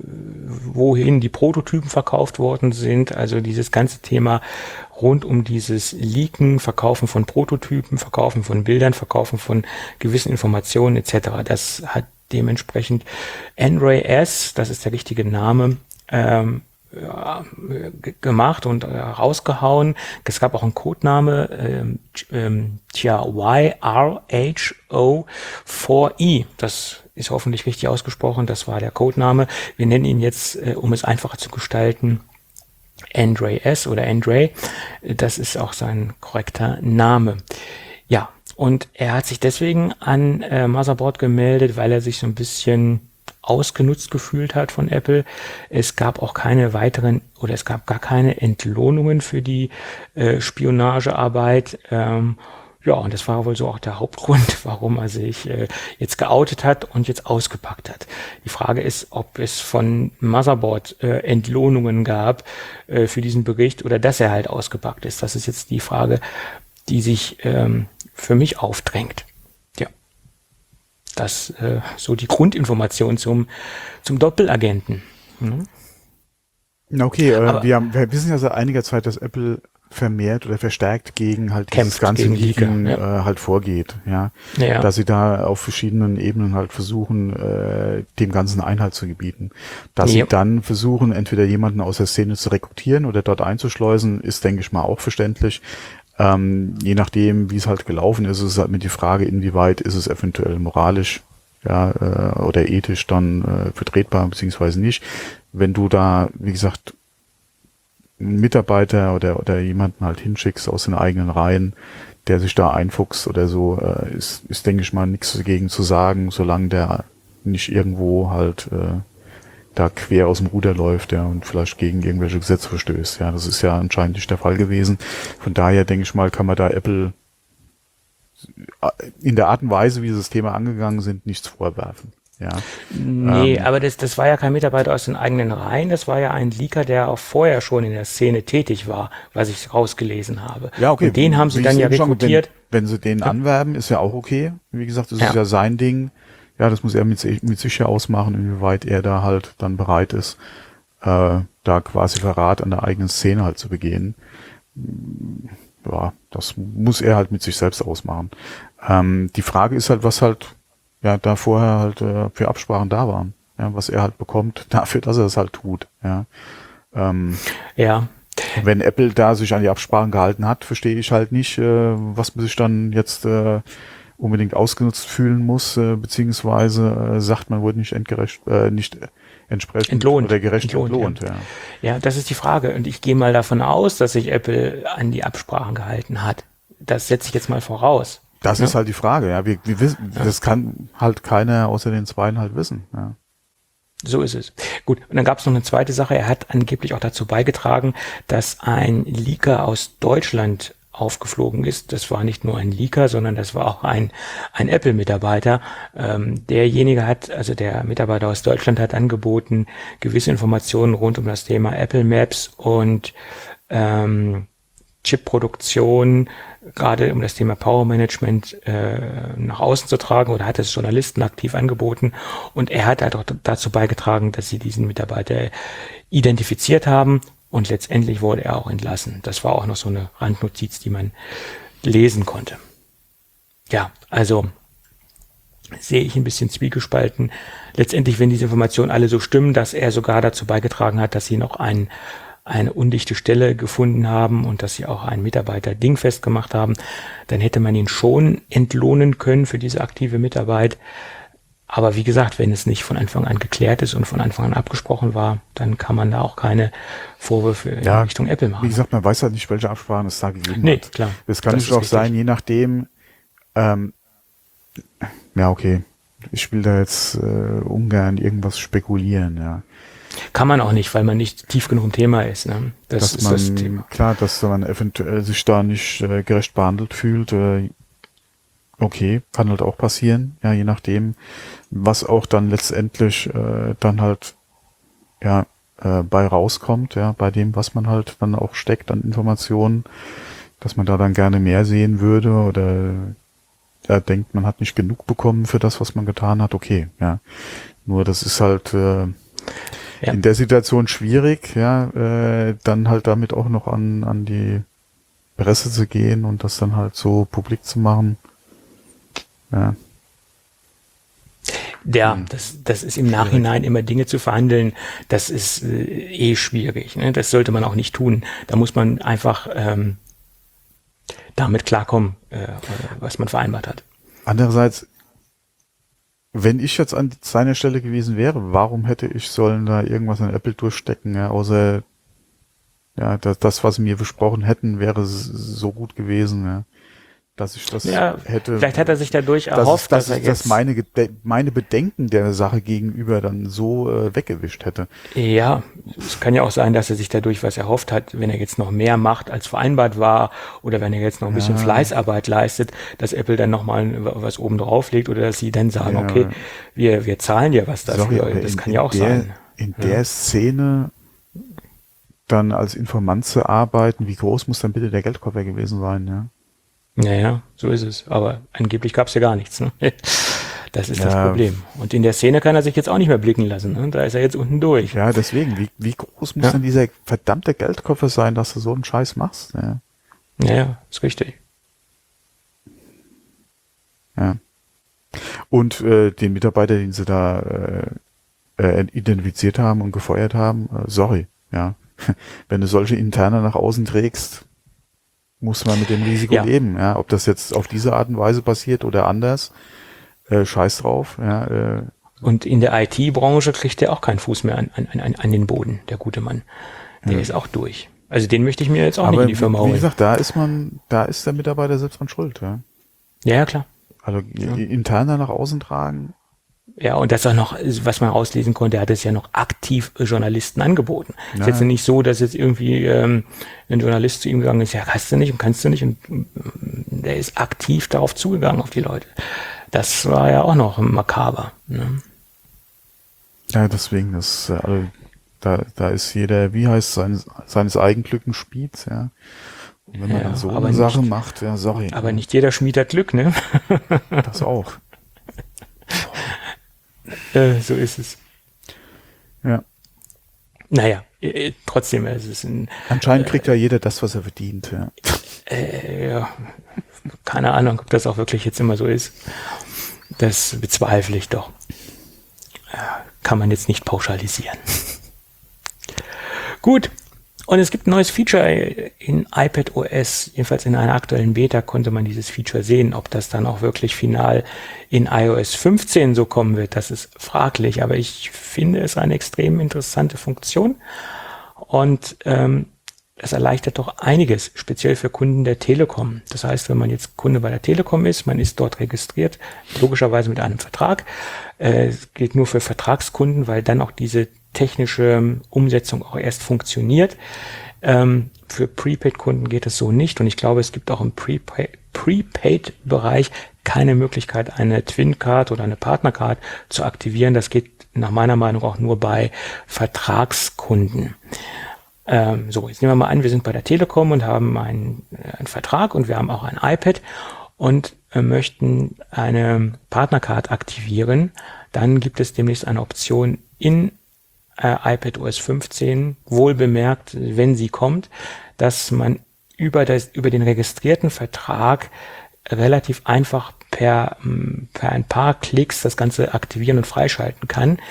wohin die Prototypen verkauft worden sind. Also dieses ganze Thema rund um dieses Leaken, Verkaufen von Prototypen, Verkaufen von Bildern, Verkaufen von gewissen Informationen et cetera. Das hat dementsprechend N R A S, das ist der richtige Name, ähm, ja, g- gemacht und äh, rausgehauen. Es gab auch einen Codename, ähm, ähm, tja, Y R H O vier E. Das ist hoffentlich richtig ausgesprochen. Das war der Codename. Wir nennen ihn jetzt, äh, um es einfacher zu gestalten, N R A S oder N R A. Das ist auch sein korrekter Name. Ja, und er hat sich deswegen an äh, Motherboard gemeldet, weil er sich so ein bisschen ausgenutzt gefühlt hat von Apple. Es gab auch keine weiteren oder es gab gar keine Entlohnungen für die äh, Spionagearbeit. Ähm, ja, und das war wohl so auch der Hauptgrund, warum er sich äh, jetzt geoutet hat und jetzt ausgepackt hat. Die Frage ist, ob es von Motherboard äh, Entlohnungen gab äh, für diesen Bericht oder dass er halt ausgepackt ist. Das ist jetzt die Frage, die sich ähm, für mich aufdrängt. Ja, das äh, so die Grundinformation zum zum Doppelagenten. Mhm. Na okay, äh, Aber- wir, haben, wir wissen ja seit einiger Zeit, dass Apple vermehrt oder verstärkt gegen halt dieses Kämpft ganze gegen Leaker, Leaken ja. äh, halt vorgeht, ja. Ja. Dass sie da auf verschiedenen Ebenen halt versuchen, äh, dem Ganzen Einhalt zu gebieten. Dass Ja. sie dann versuchen, entweder jemanden aus der Szene zu rekrutieren oder dort einzuschleusen, ist, denke ich mal, auch verständlich. Ähm, je nachdem, wie es halt gelaufen ist, ist es halt mit die Frage, inwieweit ist es eventuell moralisch, ja, äh, oder ethisch dann äh, vertretbar, beziehungsweise nicht. Wenn du da, wie gesagt, einen Mitarbeiter oder oder jemanden halt hinschickst aus den eigenen Reihen, der sich da einfuchst oder so, äh, ist, ist denke ich mal nichts dagegen zu sagen, solange der nicht irgendwo halt äh, da quer aus dem Ruder läuft, ja, und vielleicht gegen irgendwelche Gesetze verstößt. Ja, das ist ja anscheinend nicht der Fall gewesen. Von daher denke ich mal, kann man da Apple in der Art und Weise, wie sie das Thema angegangen sind, nichts vorwerfen. Ja. Nee, Ähm, aber das, das war ja kein Mitarbeiter aus den eigenen Reihen, das war ja ein Leaker, der auch vorher schon in der Szene tätig war, was ich rausgelesen habe. Ja, okay. Und den haben sie Wie dann ich ja eben schon- rekrutiert. Wenn, wenn sie den anwerben, ist ja auch okay. Wie gesagt, das Ja. ist ja sein Ding. Ja, das muss er mit, sich- mit sich ja ausmachen, inwieweit er da halt dann bereit ist, äh, da quasi Verrat an der eigenen Szene halt zu begehen. Ja, das muss er halt mit sich selbst ausmachen. Ähm, die Frage ist halt, was halt ja da vorher halt äh, für Absprachen da waren. Ja, was er halt bekommt dafür, dass er es halt tut. Ja. Ähm, Ja, wenn Apple da sich an die Absprachen gehalten hat, verstehe ich halt nicht, äh, was man sich dann jetzt äh, unbedingt ausgenutzt fühlen muss, äh, beziehungsweise äh, sagt, man wurde nicht entgerecht, äh, nicht entsprechend Entlohnt. oder gerecht Entlohnt, entlohnt. Ja. ja, das ist die Frage. Und ich gehe mal davon aus, dass sich Apple an die Absprachen gehalten hat. Das setze ich jetzt mal voraus. Das Ja. ist halt die Frage. Ja, wir, wir wissen, das kann halt keiner außer den Zweien halt wissen. Ja. So ist es. Gut, und dann gab es noch eine zweite Sache. Er hat angeblich auch dazu beigetragen, dass ein Leaker aus Deutschland aufgeflogen ist. Das war nicht nur ein Leaker, sondern das war auch ein, ein Apple-Mitarbeiter. Ähm, derjenige hat, also der Mitarbeiter aus Deutschland hat angeboten, gewisse Informationen rund um das Thema Apple Maps und ähm, Chip-Produktion, gerade um das Thema Power Management äh, nach außen zu tragen, oder hat es Journalisten aktiv angeboten, und er hat halt auch dazu beigetragen, dass sie diesen Mitarbeiter identifiziert haben, und letztendlich wurde er auch entlassen. Das war auch noch so eine Randnotiz, die man lesen konnte. Ja, also sehe ich ein bisschen zwiegespalten. Letztendlich, wenn diese Informationen alle so stimmen, dass er sogar dazu beigetragen hat, dass sie noch ein eine undichte Stelle gefunden haben und dass sie auch einen Mitarbeiter dingfest gemacht haben, dann hätte man ihn schon entlohnen können für diese aktive Mitarbeit. aber wie gesagt, wenn es nicht von Anfang an geklärt ist und von Anfang an abgesprochen war, dann kann man da auch keine Vorwürfe in Ja, Richtung Apple machen. Wie gesagt, man weiß halt nicht, welche Absprachen es da gegeben Nee, hat. klar. Das kann Das natürlich ist auch richtig. sein, je nachdem, ähm, ja, okay, ich will da jetzt äh, ungern irgendwas spekulieren, ja. Kann man auch nicht, weil man nicht tief genug im Thema ist. Ne? Das Dass ist man, das Thema. klar, dass man eventuell sich da nicht äh, gerecht behandelt fühlt, äh, okay, kann halt auch passieren, ja, je nachdem, was auch dann letztendlich äh, dann halt, ja, äh, bei rauskommt, ja, bei dem, was man halt dann auch steckt an Informationen, dass man da dann gerne mehr sehen würde oder er denkt, man hat nicht genug bekommen für das, was man getan hat, okay, ja. Nur das ist halt äh, Ja. in der Situation schwierig, ja, äh, dann halt damit auch noch an, an die Presse zu gehen und das dann halt so publik zu machen. Ja. Ja, das, das ist im Nachhinein immer Dinge zu verhandeln, das ist äh, eh schwierig. Ne? Das sollte man auch nicht tun. Da muss man einfach ähm, damit klarkommen, äh, was man vereinbart hat. Andererseits, wenn ich jetzt an seiner Stelle gewesen wäre, warum hätte ich sollen da irgendwas an Apple durchstecken, ja, außer ja, das, das, was sie mir versprochen hätten, wäre s- so gut gewesen, ja, dass ich das Ja, hätte. vielleicht hat er sich dadurch dass, erhofft, dass, dass er ich das jetzt... meine, Gede- meine Bedenken der Sache gegenüber dann so äh, weggewischt hätte. Ja, es kann ja auch sein, dass er sich dadurch was erhofft hat, wenn er jetzt noch mehr macht, als vereinbart war, oder wenn er jetzt noch ein bisschen Ja. Fleißarbeit leistet, dass Apple dann nochmal was oben drauflegt oder dass sie dann sagen, Ja. okay, wir, wir zahlen dir was dafür. Sorry, aber das in, kann ja auch in der, sein. In Ja. der Szene dann als Informant zu arbeiten, wie groß muss dann bitte der Geldkoffer gewesen sein, ja? Naja, so ist es. Aber angeblich gab es ja gar nichts. Ne? Das ist das Ja. Problem. Und in der Szene kann er sich jetzt auch nicht mehr blicken lassen. Ne? Da ist er jetzt unten durch. Ja, deswegen, wie, wie groß muss Ja. denn dieser verdammte Geldkoffer sein, dass du so einen Scheiß machst? Ja. Naja, ist richtig. ja. Und äh, den Mitarbeiter, den sie da äh, äh, identifiziert haben und gefeuert haben, äh, sorry, ja. Wenn du solche Interne nach außen trägst, muss man mit dem Risiko Ja. leben, ja. Ob das jetzt auf diese Art und Weise passiert oder anders, äh, scheiß drauf, ja. Äh, Und in der I T-Branche kriegt er auch keinen Fuß mehr an, an, an, an den Boden, der gute Mann. Der Ja. ist auch durch. Also den möchte ich mir jetzt auch aber nicht in die Firma wie, wie holen. gesagt, da ist man, da ist der Mitarbeiter selbst dran schuld, ja. Ja, ja, klar. Also Ja. Interner nach außen tragen, Ja, und das auch noch, was man rauslesen konnte, er hat es ja noch aktiv Journalisten angeboten. Es Ja. ist jetzt nicht so, dass jetzt irgendwie ähm, ein Journalist zu ihm gegangen ist, ja, kannst du nicht und kannst du nicht. Und ähm, der ist aktiv darauf zugegangen, auf die Leute. Das war ja auch noch makaber. Ne? ja, deswegen, das, äh, also, da, da ist jeder, wie heißt seines, seines Eigenglückens Spiez, ja. Und wenn man Ja, dann so aber eine Sache nicht- macht, ja, sorry. Aber nicht jeder Schmied hat Glück, ne? Das auch. äh, so ist es. Ja. Naja, äh, trotzdem, es ist ein, Anscheinend kriegt ja jeder das, was er verdient, ja. äh, ja, keine Ahnung, ob das auch wirklich jetzt immer so ist. Das bezweifle ich doch. Äh, Kann man jetzt nicht pauschalisieren. Gut. Und es gibt ein neues Feature in iPadOS. Jedenfalls in einer aktuellen Beta konnte man dieses Feature sehen. Ob das dann auch wirklich final in iOS fünfzehn so kommen wird, das ist fraglich. Aber ich finde es eine extrem interessante Funktion. Und ähm, es erleichtert doch einiges, speziell für Kunden der Telekom. Das heißt, wenn man jetzt Kunde bei der Telekom ist, man ist dort registriert, logischerweise mit einem Vertrag. Äh, Es gilt nur für Vertragskunden, weil dann auch diese technische Umsetzung auch erst funktioniert. Ähm, für Prepaid-Kunden geht es so nicht und ich glaube, es gibt auch im Prepaid- Prepaid-Bereich keine Möglichkeit, eine Twin-Card oder eine Partner-Card zu aktivieren. Das geht nach meiner Meinung auch nur bei Vertragskunden. Ähm, so, jetzt nehmen wir mal an, wir sind bei der Telekom und haben einen, äh, einen Vertrag und wir haben auch ein iPad und äh, möchten eine Partnercard aktivieren. Dann gibt es demnächst eine Option in äh, iPadOS fünfzehn, wohl bemerkt, wenn sie kommt, dass man über, das, über den registrierten Vertrag relativ einfach per, per ein paar Klicks das Ganze aktivieren und freischalten kann.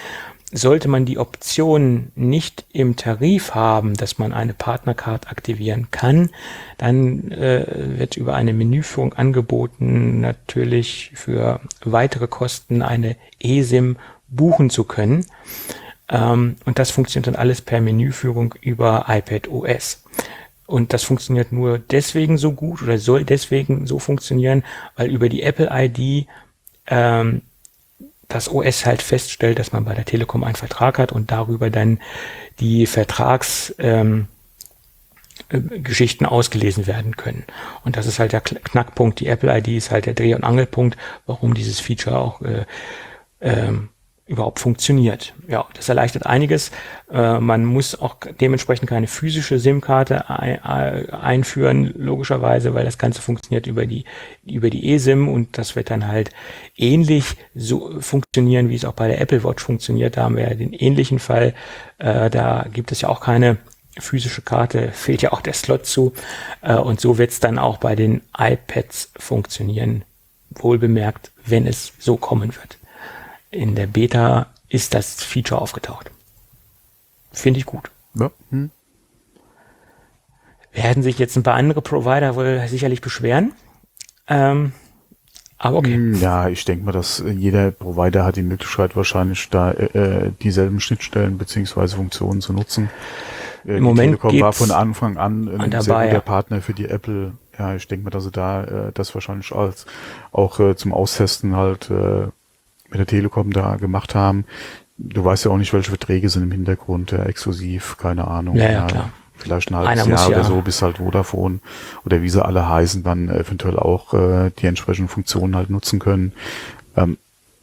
sollte man die Option nicht im Tarif haben, dass man eine Partnercard aktivieren kann, dann äh, wird über eine Menüführung angeboten, natürlich für weitere Kosten eine eSIM buchen zu können. Ähm, und das funktioniert dann alles per Menüführung über iPadOS. Und das funktioniert nur deswegen so gut oder soll deswegen so funktionieren, weil über die Apple I D ähm, das O S halt feststellt, dass man bei der Telekom einen Vertrag hat und darüber dann die Vertragsgeschichten ähm, ausgelesen werden können. Und das ist halt der Knackpunkt. Die Apple I D ist halt der Dreh- und Angelpunkt, warum dieses Feature auch äh, ähm, überhaupt funktioniert. Ja, das erleichtert einiges. Äh, man muss auch dementsprechend keine physische SIM-Karte ein, einführen, logischerweise, weil das Ganze funktioniert über die über die eSIM und das wird dann halt ähnlich so funktionieren, wie es auch bei der Apple Watch funktioniert. Da haben wir ja den ähnlichen Fall. Äh, da gibt es ja auch keine physische Karte, fehlt ja auch der Slot zu. Äh, und so wird es dann auch bei den iPads funktionieren. Wohlbemerkt, wenn es so kommen wird. In der Beta ist das Feature aufgetaucht. Finde ich gut. Ja. Hm. Werden sich jetzt ein paar andere Provider wohl sicherlich beschweren. Ähm, aber okay. Ja, ich denke mal, dass jeder Provider hat die Möglichkeit wahrscheinlich da äh, dieselben Schnittstellen beziehungsweise Funktionen zu nutzen. Äh, Im die Moment Telekom war von Anfang an ein dabei, sehr guter ja. Partner für die Apple. Ja, ich denke mal, dass sie da äh, das wahrscheinlich als auch äh, zum Austesten halt äh, mit der Telekom da gemacht haben. Du weißt ja auch nicht, welche Verträge sind im Hintergrund, äh, exklusiv, keine Ahnung. Ja, ja, klar. Vielleicht ein halbes Einer Jahr muss oder ja- so, bis halt Vodafone oder wie sie alle heißen, dann eventuell auch äh, die entsprechenden Funktionen halt nutzen können. Ähm,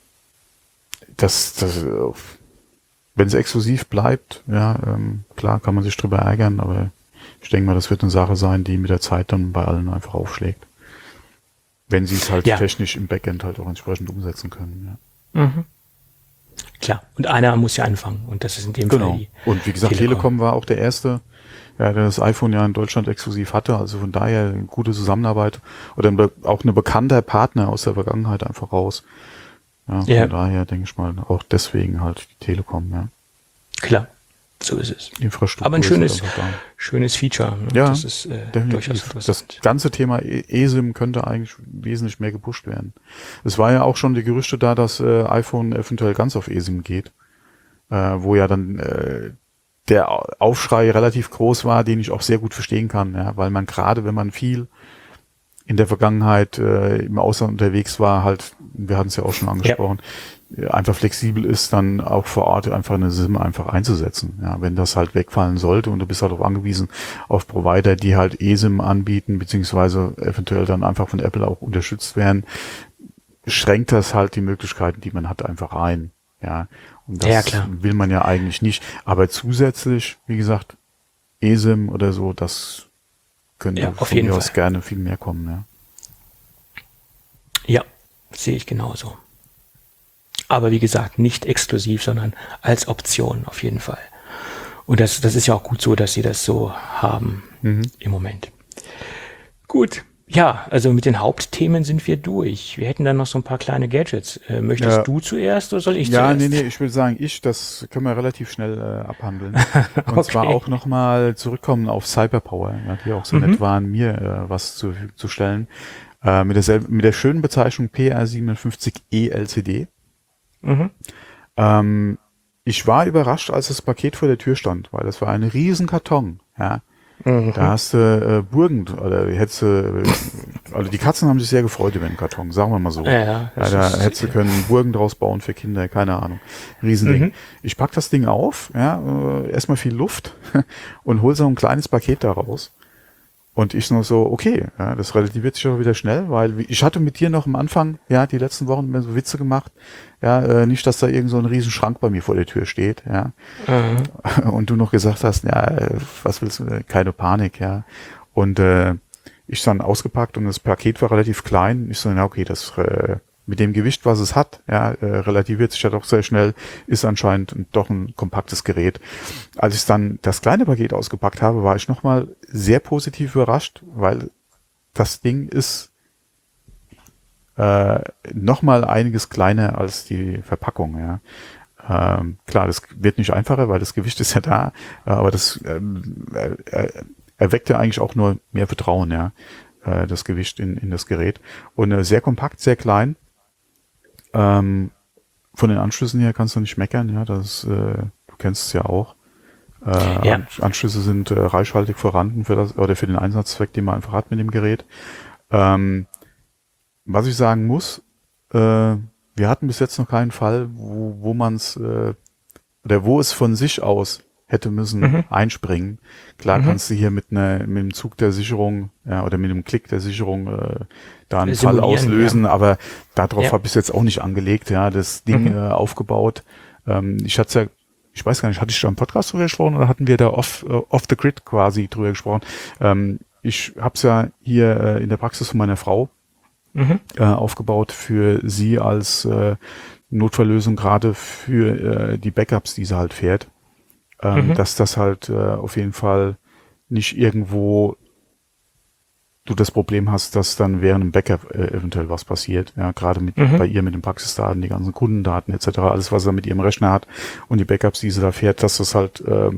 das, das, äh, wenn es exklusiv bleibt, ja, ähm, klar kann man sich drüber ärgern, aber ich denke mal, das wird eine Sache sein, die mit der Zeit dann bei allen einfach aufschlägt. Wenn sie es halt Ja. technisch im Backend halt auch entsprechend umsetzen können, ja. Mhm. Klar. Und einer muss ja anfangen. Und das ist in dem Fall Genau. die Und wie gesagt, Telekom. Telekom war auch der erste, ja, der das iPhone ja in Deutschland exklusiv hatte. Also von daher eine gute Zusammenarbeit oder ein be- auch ein bekannter Partner aus der Vergangenheit einfach raus. Ja, von Ja. daher denke ich mal, auch deswegen halt die Telekom, ja. Klar. So ist es. Die Infrastruktur Aber ein ist schönes, halt einfach da. schönes Feature. Ne? Ja, das ist äh, durchaus definitiv. Das interessant. ganze Thema E- eSIM könnte eigentlich wesentlich mehr gepusht werden. Es war ja auch schon die Gerüchte da, dass äh, iPhone eventuell ganz auf eSIM geht, äh, wo ja dann äh, der Au- Aufschrei relativ groß war, den ich auch sehr gut verstehen kann, ja, weil man gerade, wenn man viel in der Vergangenheit äh, im Ausland unterwegs war, halt, wir hatten es ja auch schon angesprochen, äh, einfach flexibel ist, dann auch vor Ort einfach eine SIM einfach einzusetzen. Ja, wenn das halt wegfallen sollte und du bist halt auch angewiesen auf Provider, die halt eSIM anbieten, beziehungsweise eventuell dann einfach von Apple auch unterstützt werden, schränkt das halt die Möglichkeiten, die man hat, einfach ein. Ja, und das Ja, klar. will man ja eigentlich nicht. Aber zusätzlich, wie gesagt, eSIM oder so, das könnte Ja, auf von jeden mir aus Fall. gerne viel mehr kommen. Ja. Ja, sehe ich genauso. Aber wie gesagt, nicht exklusiv, sondern als Option auf jeden Fall. Und das, das ist ja auch gut so, dass sie das so haben Mhm. im Moment. Gut. Ja, also mit den Hauptthemen sind wir durch. Wir hätten dann noch so ein paar kleine Gadgets. Äh, möchtest Ja. du zuerst oder soll ich Ja, zuerst? nee, nee, ich würde sagen, ich, das können wir relativ schnell äh, abhandeln. Und Okay. zwar auch nochmal zurückkommen auf Cyberpower, ja, die auch so Mhm. nett waren, mir äh, was zur Verfügung zu stellen. Äh, mit, derselben, mit der schönen Bezeichnung P R siebenundfünfzig E L C D. Mhm. Ähm, ich war überrascht, als das Paket vor der Tür stand, weil das war ein riesen Karton, ja. Mhm. Da hast du äh, Burgen, oder hättest du, äh, also die Katzen haben sich sehr gefreut über den Karton, sagen wir mal so. Ja, ja, Ja, das da ist- hättest du können Burgen draus bauen für Kinder, keine Ahnung. Riesending. Mhm. Ich pack das Ding auf, ja, äh, erstmal viel Luft und hol so ein kleines Paket da raus. Und ich noch so, okay, ja, das relativiert sich auch wieder schnell, weil ich hatte mit dir noch am Anfang, ja, die letzten Wochen immer so Witze gemacht, ja, äh, nicht, dass da irgend so ein riesen Schrank bei mir vor der Tür steht, ja. Mhm. Und du noch gesagt hast, ja, äh, was willst du, keine Panik, ja. Und äh, ich dann ausgepackt und das Paket war relativ klein. Ich so, ja, okay, das äh, mit dem Gewicht, was es hat, ja, äh, relativiert sich ja doch sehr schnell, ist anscheinend doch ein kompaktes Gerät. Als ich dann das kleine Paket ausgepackt habe, war ich nochmal sehr positiv überrascht, weil das Ding ist äh, nochmal einiges kleiner als die Verpackung, ja. Ähm, klar, das wird nicht einfacher, weil das Gewicht ist ja da, aber das ähm, er, erweckt ja eigentlich auch nur mehr Vertrauen, ja, äh, das Gewicht in, in das Gerät. Und äh, sehr kompakt, sehr klein. Ähm, von den Anschlüssen her kannst du nicht meckern, ja, das, äh, du kennst es ja auch. Äh, Ja. Anschlüsse sind äh, reichhaltig vorhanden für das oder für den Einsatzzweck, den man einfach hat mit dem Gerät. Ähm, was ich sagen muss, äh, wir hatten bis jetzt noch keinen Fall, wo, wo man es äh, oder wo es von sich aus hätte müssen Mhm. einspringen. Klar Mhm. kannst du hier mit einer mit dem Zug der Sicherung ja, oder mit dem Klick der Sicherung äh, da einen Fall Simulieren, auslösen, ja. aber darauf Ja. habe ich jetzt auch nicht angelegt, ja, das Ding Mhm. äh, aufgebaut. Ähm, ich hatte ja, ich weiß gar nicht, hatte ich da im Podcast drüber gesprochen oder hatten wir da off, äh, off the grid quasi drüber gesprochen? Ähm, ich habe es ja hier äh, in der Praxis von meiner Frau Mhm. äh, aufgebaut für sie als äh, Notfalllösung, gerade für äh, die Backups, die sie halt fährt, ähm, Mhm. dass das halt äh, auf jeden Fall nicht irgendwo du das Problem hast, dass dann während einem Backup äh, eventuell was passiert. Ja, gerade mit Mhm. bei ihr mit den Praxisdaten, die ganzen Kundendaten et cetera, alles, was er mit ihrem Rechner hat und die Backups, die sie da fährt, dass das halt, ähm,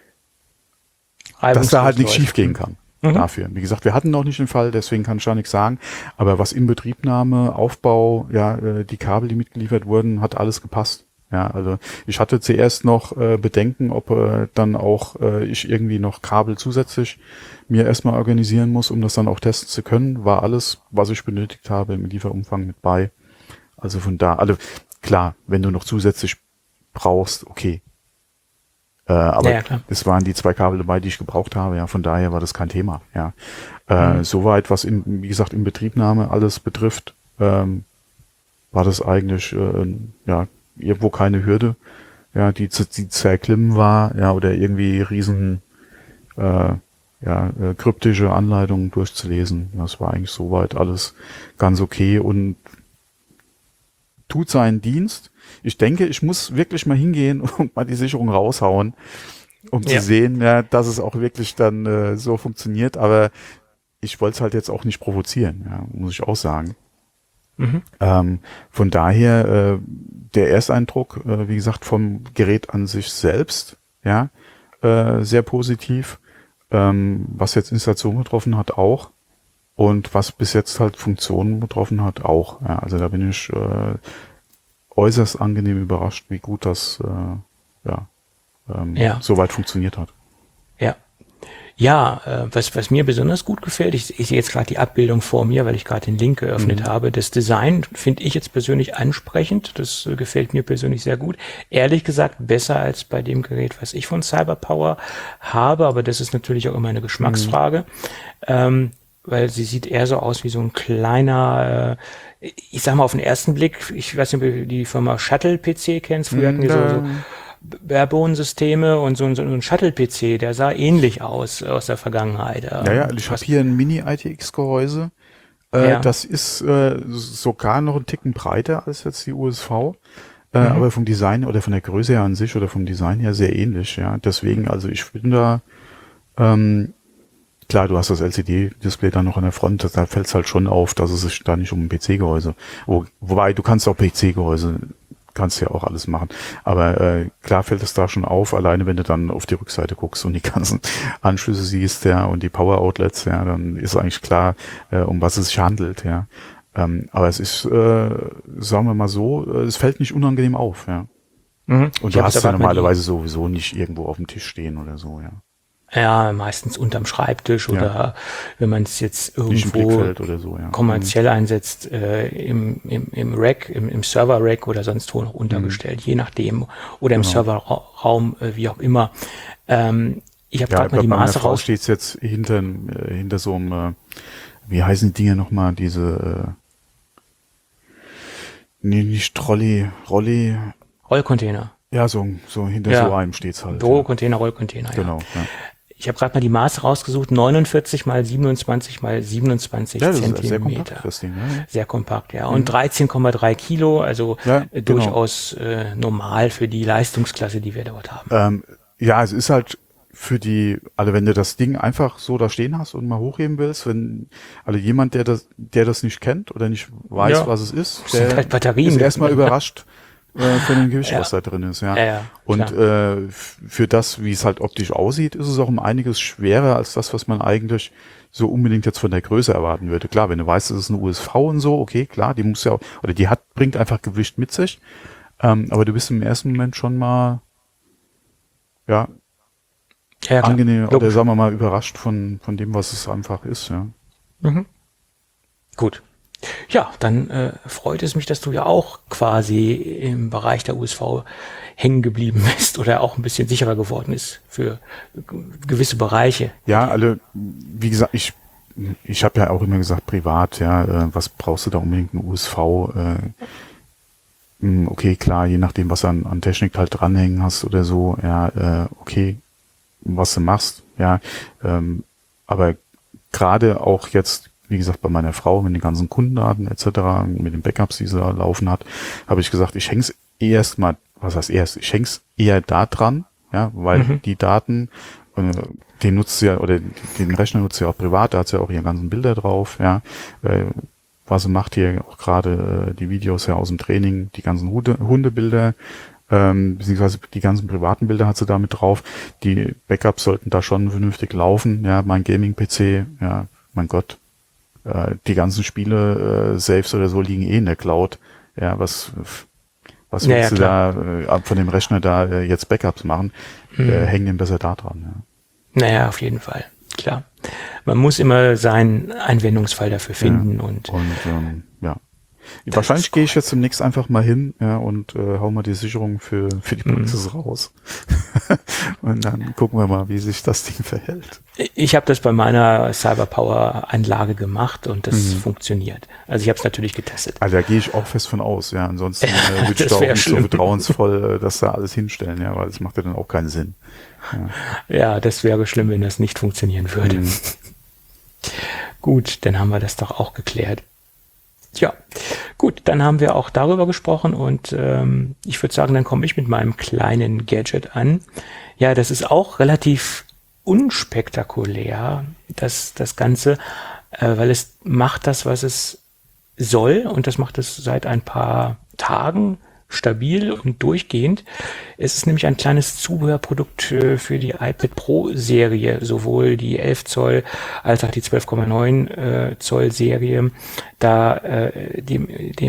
dass da halt nichts Reibungslos schief gehen kann. Mhm. Dafür. Wie gesagt, wir hatten noch nicht den Fall, deswegen kann ich da nichts sagen. Aber was Inbetriebnahme, Aufbau, ja, äh, die Kabel, die mitgeliefert wurden, hat alles gepasst. Ja, also ich hatte zuerst noch äh, Bedenken, ob äh, dann auch äh, ich irgendwie noch Kabel zusätzlich mir erstmal organisieren muss, um das dann auch testen zu können. War alles, was ich benötigt habe, im Lieferumfang mit bei. Also von da, also klar, wenn du noch zusätzlich brauchst, okay. Äh, aber Ja, ja, klar. es waren die zwei Kabel dabei, die ich gebraucht habe, ja, von daher war das kein Thema, ja. Äh, Mhm. Soweit, was in, wie gesagt, in Betriebnahme alles betrifft, ähm, war das eigentlich, äh, ja, irgendwo keine Hürde, ja, die zu, die zu erklimmen war, ja, oder irgendwie riesen, äh, ja, äh, kryptische Anleitungen durchzulesen. Das war eigentlich soweit alles ganz okay und tut seinen Dienst. Ich denke, ich muss wirklich mal hingehen und mal die Sicherung raushauen, um Ja. zu sehen, ja, dass es auch wirklich dann äh, so funktioniert. Aber ich wollte es halt jetzt auch nicht provozieren, ja, muss ich auch sagen. Mhm. Ähm, von daher äh, der Ersteindruck, äh, wie gesagt, vom Gerät an sich selbst, ja, äh, sehr positiv. Ähm, was jetzt Installation betroffen hat, auch. Und was bis jetzt halt Funktionen betroffen hat, auch. Ja, also da bin ich äh, äußerst angenehm überrascht, wie gut das äh, ja, ähm, Ja. soweit funktioniert hat. Ja. Ja, äh, was, was mir besonders gut gefällt, ich, ich sehe jetzt gerade die Abbildung vor mir, weil ich gerade den Link geöffnet Mhm. habe. Das Design finde ich jetzt persönlich ansprechend. Das äh, gefällt mir persönlich sehr gut. Ehrlich gesagt besser als bei dem Gerät, was ich von Cyberpower habe, aber das ist natürlich auch immer eine Geschmacksfrage. Ähm, weil sie sieht eher so aus wie so ein kleiner, äh, ich sag mal auf den ersten Blick, ich weiß nicht, ob du die Firma Shuttle-P C kennst, früher hatten die so, so Barebone-Systeme und so, ein- so ein Shuttle-P C, der sah ähnlich aus, aus der Vergangenheit. Ja, ja, ich habe hier ein Mini-I T X-Gehäuse. Äh, Ja. Das ist äh, sogar noch einen Ticken breiter als jetzt die U S V. Äh, Mhm. aber vom Design oder von der Größe her an sich oder vom Design her sehr ähnlich, ja. Deswegen, also ich bin da, ähm, klar, du hast das L C D-Display dann noch an der Front, da fällt es halt schon auf, dass es sich da nicht um ein P C-Gehäuse, wo, wobei du kannst auch P C-Gehäuse, kannst ja auch alles machen, aber äh, klar fällt es da schon auf, alleine wenn du dann auf die Rückseite guckst und die ganzen Anschlüsse siehst, ja, und die Power-Outlets, ja, dann ist eigentlich klar, äh, um was es sich handelt, ja. Ähm, aber es ist, äh, sagen wir mal so, äh, es fällt nicht unangenehm auf, ja. Mhm. Und Ich du hab hast jetzt ja aber mal normalerweise sowieso nicht irgendwo auf dem Tisch stehen oder so, ja. die, ja, meistens unterm Schreibtisch Ja. oder wenn man es jetzt Nicht im irgendwo Blickfeld oder so, ja. kommerziell einsetzt, äh, im, im, im Rack, im, im Server-Rack oder sonst wo noch untergestellt, je nachdem. Oder im Genau. Serverraum, äh, wie auch immer. Ähm, ich habe Ja, gerade mal bei die meiner Maße Frau raus. steht's jetzt hinter, äh, hinter so einem, äh, wie heißen die Dinge nochmal, diese, äh, nee, nicht Trolley, Rolli, Rollcontainer. ja, so, so hinter Ja. so einem steht's halt. Bürocontainer, Rollcontainer, ja. ja. Genau, ja. Ich habe gerade mal die Maße rausgesucht, neunundvierzig mal siebenundzwanzig mal siebenundzwanzig Ja, das ist Zentimeter. sehr kompakt, das Ding, ja. Sehr kompakt, ja. Und dreizehn Komma drei Kilo, also Ja, äh, genau. durchaus äh, normal für die Leistungsklasse, die wir dort haben. Ähm, ja, es ist halt für die, also wenn du das Ding einfach so da stehen hast und mal hochheben willst, wenn, also jemand, der das, der das nicht kennt oder nicht weiß, Ja. was es ist, Das sind der halt Batterien. ist erstmal überrascht, äh, von dem Gewicht, Ja. was da drin ist, ja. Ja, ja, Und klar. äh, f- für das, wie es halt optisch aussieht, ist es auch um einiges schwerer als das, was man eigentlich so unbedingt jetzt von der Größe erwarten würde. Klar, wenn du weißt, es ist eine U S V und so, okay, klar, die muss ja auch, oder die hat, bringt einfach Gewicht mit sich. Ähm, aber du bist im ersten Moment schon mal, ja, Ja, ja, klar. angenehm, oder Logisch. sagen wir mal, überrascht von, von dem, was es einfach ist, ja. Mhm. Gut. Ja, dann äh, freut es mich, dass du ja auch quasi im Bereich der U S V hängen geblieben bist oder auch ein bisschen sicherer geworden ist für g- gewisse Bereiche. Ja, alle, wie gesagt, ich, ich habe ja auch immer gesagt, privat, ja, äh, was brauchst du da unbedingt eine U S V? Äh, mh, okay, klar, je nachdem, was an, an Technik halt dranhängen hast oder so, ja, äh, okay, was du machst, ja, ähm, aber gerade auch jetzt, wie gesagt, bei meiner Frau mit den ganzen Kundendaten et cetera, mit den Backups, die sie da laufen hat, habe ich gesagt, ich häng's erst mal, was heißt erst, ich häng's eher da dran, ja, weil Mhm. die Daten, äh, den nutzt sie ja, oder den Rechner nutzt sie ja auch privat, da hat sie ja auch ihre ganzen Bilder drauf, ja, äh, was sie macht hier auch gerade äh, die Videos ja aus dem Training, die ganzen Hunde, Hundebilder, ähm, beziehungsweise die ganzen privaten Bilder hat sie da mit drauf. Die Backups sollten da schon vernünftig laufen, ja, mein Gaming-P C, ja, mein Gott, äh, die ganzen Spiele, äh, Saves oder so liegen eh in der Cloud, ja, was, was Ja, willst ja, du da äh, von dem Rechner da äh, jetzt Backups machen? Mhm. Äh, hängen den besser da dran, ja. Naja, auf jeden Fall, klar. Man muss immer seinen Anwendungsfall dafür finden und Und ähm, ja. Das Wahrscheinlich ist gehe ich jetzt demnächst einfach mal hin, ja, und äh, hau mal die Sicherung für für die Mhm. Praxis raus. Und dann gucken wir mal, wie sich das Ding verhält. ich habe das bei meiner Cyberpower-Anlage gemacht und das Mhm. funktioniert. Also ich habe es natürlich getestet. Also da gehe ich auch fest von aus, ja. Ansonsten äh, würde ich Das da auch wär nicht schlimm. so vertrauensvoll äh, das da alles hinstellen, ja, weil das macht ja dann auch keinen Sinn. Ja, das wäre schlimm, wenn das nicht funktionieren würde. Mhm. Gut, dann haben wir das doch auch geklärt. Tja, gut, dann haben wir auch darüber gesprochen und ähm, ich würde sagen, dann komme ich mit meinem kleinen Gadget an. Ja, das ist auch relativ unspektakulär, das, das Ganze, äh, weil es macht das, was es soll und das macht es seit ein paar Tagen stabil und durchgehend. Es ist nämlich ein kleines Zubehörprodukt äh, für die iPad Pro Serie, sowohl die elf Zoll als auch die zwölf Komma neun äh, Zoll Serie. Da äh, dem,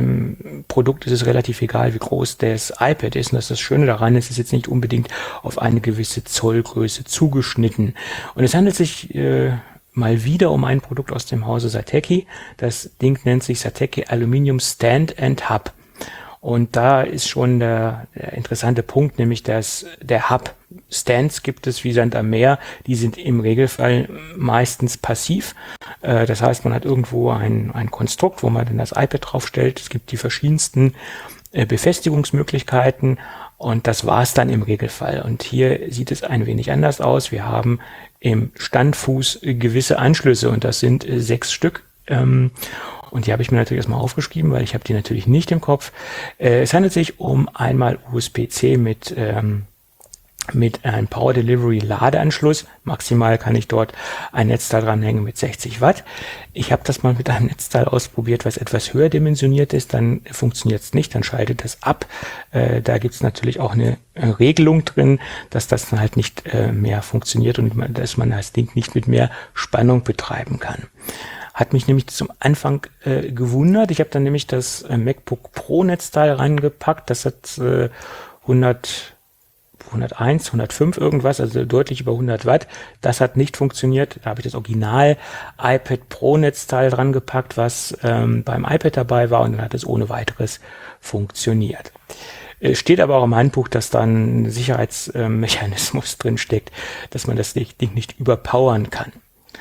dem Produkt ist es relativ egal, wie groß das iPad ist. Und das ist das Schöne daran, es ist jetzt nicht unbedingt auf eine gewisse Zollgröße zugeschnitten. Und es handelt sich äh, mal wieder um ein Produkt aus dem Hause Satechi. Das Ding nennt sich Satechi Aluminium Stand and Hub. Und da ist schon der, der interessante Punkt, nämlich dass der Hub Stands gibt es wie Sand am Meer. Die sind im Regelfall meistens passiv. Äh, das heißt, man hat irgendwo ein, ein Konstrukt, wo man dann das iPad draufstellt. Es gibt die verschiedensten äh, Befestigungsmöglichkeiten und das war's dann im Regelfall. Und hier sieht es ein wenig anders aus. Wir haben im Standfuß gewisse Anschlüsse und das sind äh, sechs Stück. Ähm, Und die habe ich mir natürlich erstmal aufgeschrieben, weil ich habe die natürlich nicht im Kopf. Äh, es handelt sich um einmal U S B C mit, ähm, mit einem Power Delivery Ladeanschluss. Maximal kann ich dort ein Netzteil dranhängen mit sechzig Watt. Ich habe das mal mit einem Netzteil ausprobiert, was etwas höher dimensioniert ist. Dann funktioniert es nicht, dann schaltet es ab. Äh, da gibt es natürlich auch eine äh, Regelung drin, dass das dann halt nicht äh, mehr funktioniert und man, dass man das Ding nicht mit mehr Spannung betreiben kann. Hat mich nämlich zum Anfang äh, gewundert. Ich habe dann nämlich das äh, MacBook Pro Netzteil reingepackt. Das hat äh, hundert, hunderteins, hundertfünf irgendwas, also deutlich über hundert Watt. Das hat nicht funktioniert. Da habe ich das Original iPad Pro Netzteil dran gepackt, was ähm, beim iPad dabei war und dann hat es ohne weiteres funktioniert. Äh, steht aber auch im Handbuch, dass da ein Sicherheitsmechanismus drin steckt, dass man das Ding nicht überpowern kann.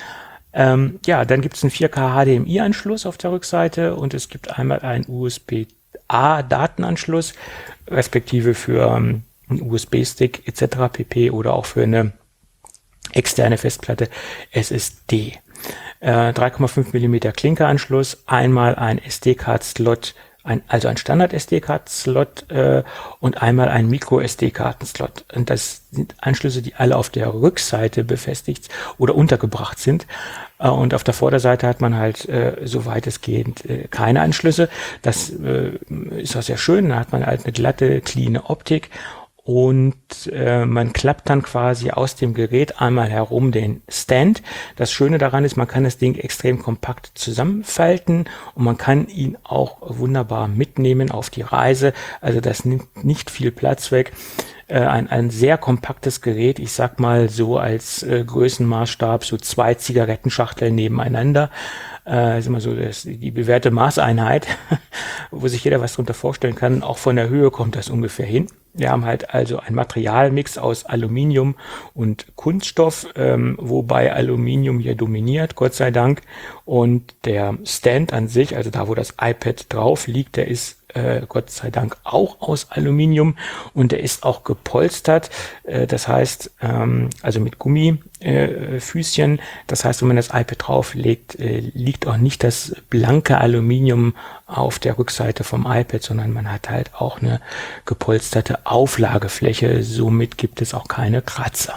Ähm, ja, dann gibt es einen vier K H D M I-Anschluss auf der Rückseite und es gibt einmal einen U S B A-Datenanschluss, respektive für ähm, einen U S B-Stick et cetera pp. Oder auch für eine externe Festplatte S S D. Äh, drei Komma fünf Millimeter Klinkeranschluss, einmal ein S D-Card-Slot ein, also ein Standard-S D-Karten-Slot äh, und einmal ein Micro-S D-Karten-Slot. Und das sind Anschlüsse, die alle auf der Rückseite befestigt oder untergebracht sind. Äh, und auf der Vorderseite hat man halt äh, so weitestgehend äh, keine Anschlüsse. Das äh, ist auch sehr schön. Da hat man halt eine glatte, cleane Optik. Und äh, man klappt dann quasi aus dem Gerät einmal herum den Stand. Das Schöne daran ist, man kann das Ding extrem kompakt zusammenfalten und man kann ihn auch wunderbar mitnehmen auf die Reise. Also das nimmt nicht viel Platz weg. Äh, ein, ein sehr kompaktes Gerät, ich sag mal so als äh, Größenmaßstab, so zwei Zigarettenschachteln nebeneinander. Äh, ist immer so das, die bewährte Maßeinheit, wo sich jeder was drunter vorstellen kann. Auch von der Höhe kommt das ungefähr hin. Wir haben halt also ein Materialmix aus Aluminium und Kunststoff, ähm, wobei Aluminium hier dominiert, Gott sei Dank. Und der Stand an sich, also da, wo das iPad drauf liegt, der ist äh, Gott sei Dank auch aus Aluminium und der ist auch gepolstert. Äh, das heißt, ähm, also mit Gummifüßchen. Äh, das heißt, wenn man das iPad drauflegt, äh, liegt auch nicht das blanke Aluminium auf der Rückseite vom iPad, sondern man hat halt auch eine gepolsterte Auflagefläche. Somit gibt es auch keine Kratzer.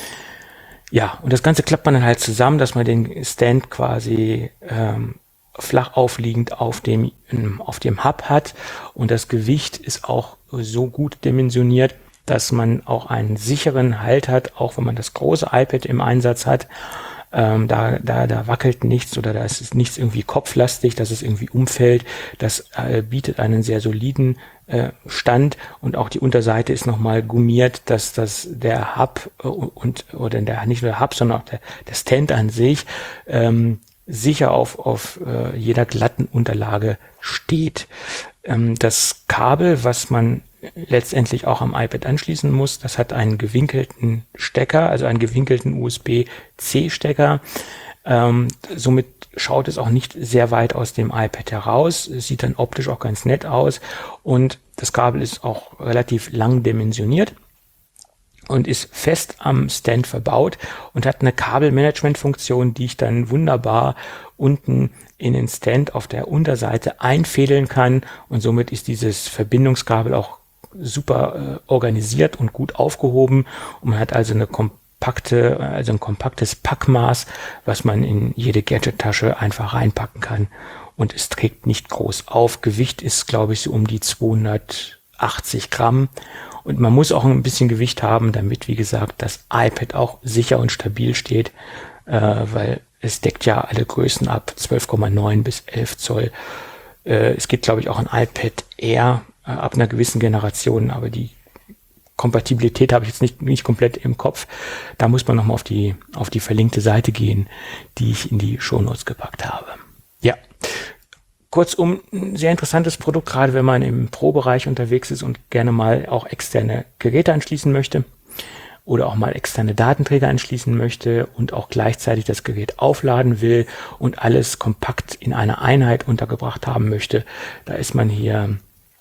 Ja, und das Ganze klappt man dann halt zusammen, dass man den Stand quasi ähm, flach aufliegend auf dem, auf dem Hub hat. Und das Gewicht ist auch so gut dimensioniert, dass man auch einen sicheren Halt hat, auch wenn man das große iPad im Einsatz hat. Ähm, da, da, da wackelt nichts oder da ist nichts irgendwie kopflastig, dass es irgendwie umfällt. Das äh, bietet einen sehr soliden äh, Stand und auch die Unterseite ist nochmal gummiert, dass das der Hub äh, und oder der nicht nur der Hub, sondern auch der, der Stand an sich ähm, sicher auf, auf äh, jeder glatten Unterlage steht. Ähm, das Kabel, was man letztendlich auch am iPad anschließen muss, das hat einen gewinkelten Stecker, also einen gewinkelten U S B-C-Stecker. Ähm, somit schaut es auch nicht sehr weit aus dem iPad heraus. Es sieht dann optisch auch ganz nett aus und das Kabel ist auch relativ lang dimensioniert und ist fest am Stand verbaut und hat eine Kabelmanagement-Funktion, die ich dann wunderbar unten in den Stand auf der Unterseite einfädeln kann und somit ist dieses Verbindungskabel auch super äh, organisiert und gut aufgehoben und man hat also eine kompakte, also ein kompaktes Packmaß, was man in jede Gadget-Tasche einfach reinpacken kann und es trägt nicht groß auf. Gewicht ist, glaube ich, so um die zweihundertachtzig Gramm und man muss auch ein bisschen Gewicht haben, damit, wie gesagt, das iPad auch sicher und stabil steht, äh, weil es deckt ja alle Größen ab, zwölf Komma neun bis elf Zoll. Äh, es gibt, glaube ich, auch ein iPad Air äh, ab einer gewissen Generation, aber die Kompatibilität habe ich jetzt nicht, nicht komplett im Kopf. Da muss man nochmal auf die, auf die verlinkte Seite gehen, die ich in die Shownotes gepackt habe. Ja. Kurzum, ein sehr interessantes Produkt, gerade wenn man im Pro-Bereich unterwegs ist und gerne mal auch externe Geräte anschließen möchte oder auch mal externe Datenträger anschließen möchte und auch gleichzeitig das Gerät aufladen will und alles kompakt in einer Einheit untergebracht haben möchte. Da ist man hier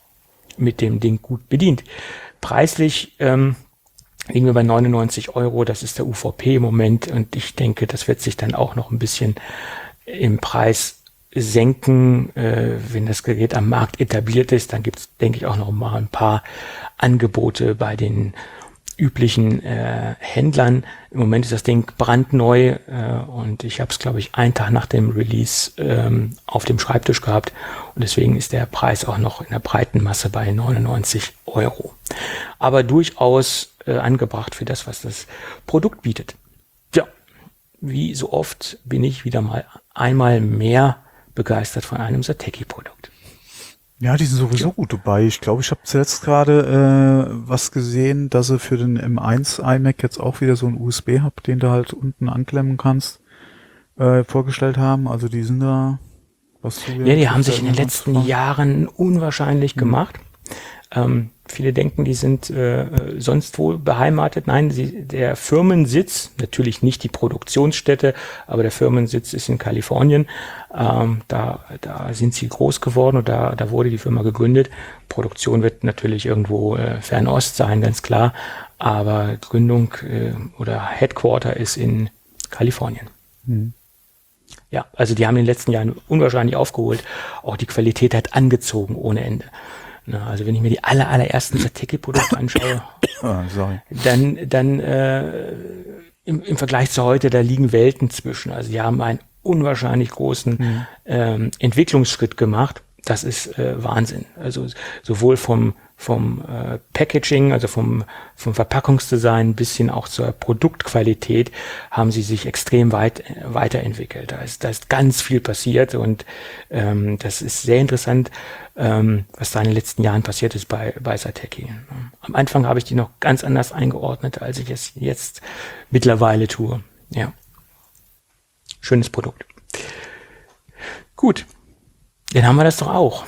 mit dem Ding gut bedient. Preislich ähm, liegen wir bei neunundneunzig Euro, das ist der U V P im Moment und ich denke, das wird sich dann auch noch ein bisschen im Preis senken, äh, wenn das Gerät am Markt etabliert ist, dann gibt es, denke ich, auch noch mal ein paar Angebote bei den üblichen äh, Händlern. Im Moment ist das Ding brandneu äh, und ich habe es, glaube ich, einen Tag nach dem Release ähm, auf dem Schreibtisch gehabt und deswegen ist der Preis auch noch in der breiten Masse bei neunundneunzig Euro. Aber durchaus äh, angebracht für das, was das Produkt bietet. Ja, wie so oft bin ich wieder mal einmal mehr begeistert von einem Satechi-Produkt. Ja, die sind sowieso ja. gut dabei. Ich glaube, ich habe zuletzt gerade äh, was gesehen, dass sie für den M eins iMac jetzt auch wieder so einen U S B-Hub, den du halt unten anklemmen kannst, äh, vorgestellt haben. Also die sind da, was du Ja, die haben sich in den letzten hast. Jahren unwahrscheinlich mhm. gemacht. Ähm, viele denken, die sind äh, sonst wo beheimatet. Nein, sie, der Firmensitz, natürlich nicht die Produktionsstätte, aber der Firmensitz ist in Kalifornien. Ähm, da, da sind sie groß geworden und da, da wurde die Firma gegründet. Produktion wird natürlich irgendwo äh, Fernost sein, ganz klar. Aber Gründung äh, oder Headquarter ist in Kalifornien. Hm. Ja, also die haben in den letzten Jahren unwahrscheinlich aufgeholt. Auch die Qualität hat angezogen ohne Ende. Na, also wenn ich mir die aller, allerersten Satechi-Produkte anschaue, Ah, sorry. dann, dann äh, im, im Vergleich zu heute, da liegen Welten zwischen. Also die haben einen unwahrscheinlich großen Mhm. ähm, Entwicklungsschritt gemacht. Das ist äh, Wahnsinn. Also sowohl vom vom äh, Packaging, also vom vom Verpackungsdesign bis hin auch zur Produktqualität haben sie sich extrem weit äh, weiterentwickelt. Da ist da ist ganz viel passiert und ähm, das ist sehr interessant, ähm, was da in den letzten Jahren passiert ist bei bei Satechi. Am Anfang habe ich die noch ganz anders eingeordnet, als ich es jetzt mittlerweile tue. Ja, schönes Produkt. Gut. Dann haben wir das doch auch.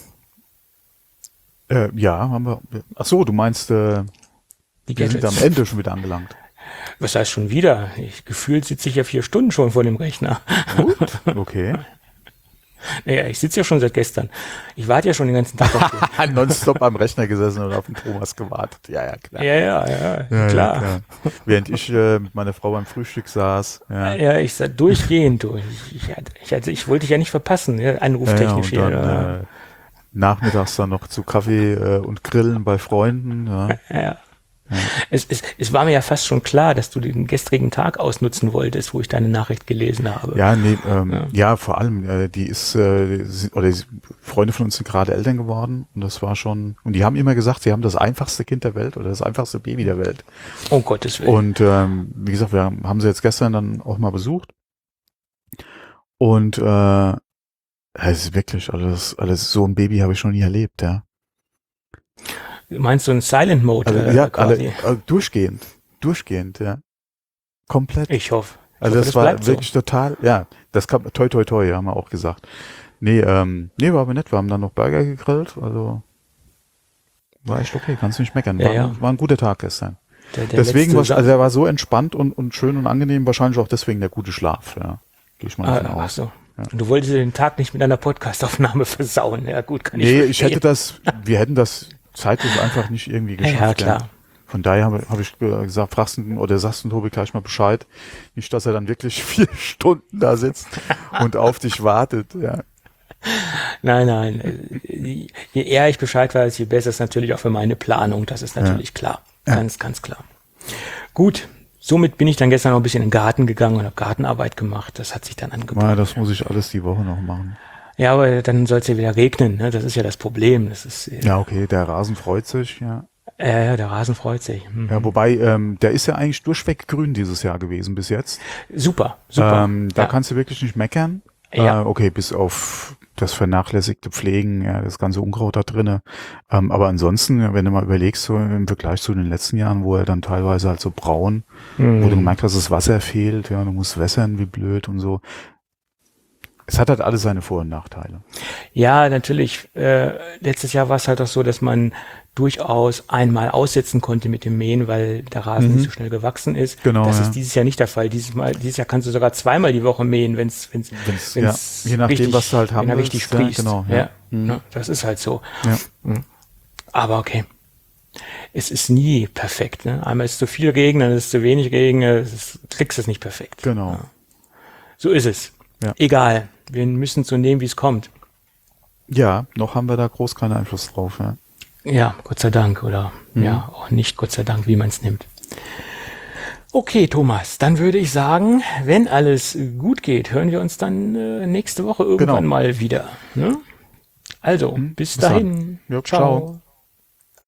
Äh, ja, haben wir. Ach so, du meinst, äh, Die wir sind Gadgets. am Ende schon wieder angelangt. Was heißt schon wieder? Ich, gefühlt sitze ich ja vier Stunden schon vor dem Rechner. Gut, okay. Naja, ich sitze ja schon seit gestern. Ich warte ja schon den ganzen Tag auf dich. Nonstop am Rechner gesessen und auf den Thomas gewartet. Ja, ja, klar. Ja, ja, ja, Ja, klar. ja, klar. Während ich äh, mit meiner Frau beim Frühstück saß. Ja, Ja, ich sag durchgehend durch. Ich, ich, ich, also ich wollte dich ja nicht verpassen, ja, ja, ja, anruftechnisch und dann hier. Ja. äh, nachmittags dann noch zu Kaffee äh, und Grillen bei Freunden. Ja. Ja. Es, es, es war mir ja fast schon klar, dass du den gestrigen Tag ausnutzen wolltest, wo ich deine Nachricht gelesen habe. Ja, nee, ähm, Ja. ja. vor allem, äh, die ist, äh, sie, oder sie, Freunde von uns sind gerade Eltern geworden und das war schon, und die haben immer gesagt, sie haben das einfachste Kind der Welt oder das einfachste Baby der Welt. Um Gottes Willen. Und ähm, wie gesagt, wir haben, haben sie jetzt gestern dann auch mal besucht und äh, es ist wirklich, alles, alles, so ein Baby habe ich schon nie erlebt, ja. Meinst du einen Silent Mode Also, äh, ja, quasi? alle, äh, durchgehend, durchgehend, ja. Komplett. Ich hoffe. Ich Also hoffe, das war bleibt wirklich total, ja, das kam, toi toi toi, haben wir auch gesagt. Nee, ähm, nee, war aber nett, wir haben dann noch Burger gegrillt, also war echt okay, kannst nicht meckern. War, Ja, ja. war ein guter Tag gestern. so. Der, der Deswegen, letzte war, also er war so entspannt und, und schön und angenehm, wahrscheinlich auch deswegen der gute Schlaf, ja. Gehe ich mal davon Ah, ach aus. so. Ja. Und du wolltest den Tag nicht mit einer Podcastaufnahme versauen. Ja, gut, kann ich Nee, verstehen. ich hätte das, wir hätten das zeitlich einfach nicht irgendwie geschafft. Ja, klar. Von daher habe hab ich gesagt, fragst du oder sagst du Tobi gleich mal Bescheid. Nicht, dass er dann wirklich vier Stunden da sitzt und auf dich wartet. Ja. Nein, nein. Je je eher ich Bescheid weiß, je besser ist natürlich auch für meine Planung. Das ist natürlich klar. Ganz, ganz klar. Gut. Somit bin ich dann gestern noch ein bisschen in den Garten gegangen und habe Gartenarbeit gemacht. Das hat sich dann angeboten. Na, das muss ich alles die Woche noch machen. Ja, aber dann soll es ja wieder regnen. Ne? Das ist ja das Problem. Das ist, äh, Ja, okay, der Rasen freut sich, ja. äh, der Rasen freut sich. Mhm. Ja, wobei, ähm, der ist ja eigentlich durchweg grün dieses Jahr gewesen bis jetzt. Super, super. Ähm, da ja. kannst du wirklich nicht meckern. Ja. Äh, okay, bis auf das vernachlässigte Pflegen, ja, das ganze Unkraut da drinne. Ähm, aber ansonsten, wenn du mal überlegst, so im Vergleich zu den letzten Jahren, wo er dann teilweise halt so braun, Mhm. wo du gemerkt hast, das Wasser fehlt, ja, du musst wässern wie blöd und so. Es hat halt alles seine Vor- und Nachteile. Ja, natürlich. Äh, letztes Jahr war es halt auch so, dass man durchaus einmal aussetzen konnte mit dem Mähen, weil der Rasen Mhm. nicht so schnell gewachsen ist. Genau, Das ja. ist dieses Jahr nicht der Fall. Dieses Mal, dieses Jahr kannst du sogar zweimal die Woche mähen, wenn es, wenn es, Wenn's- wenn's ja, je nachdem, richtig, was du halt haben wenn er willst, richtig ja, sprießt. genau, ja. Ja, Mhm. ne, das ist halt so. Ja. Aber okay. Es ist nie perfekt. Ne? Einmal ist zu viel Regen, dann ist zu wenig Regen. Es ist, du kriegst es nicht perfekt. Genau. Ja. So ist es. Ja. Egal. Wir müssen so nehmen, wie es kommt. Ja, noch haben wir da groß keinen Einfluss drauf. Ja. Ja, Gott sei Dank. Oder Mhm. ja, auch nicht Gott sei Dank, wie man es nimmt. Okay, Thomas, dann würde ich sagen, wenn alles gut geht, hören wir uns dann äh, nächste Woche irgendwann Genau. mal wieder. Ne? Also, bis bis dann. dahin. Ja, ciao.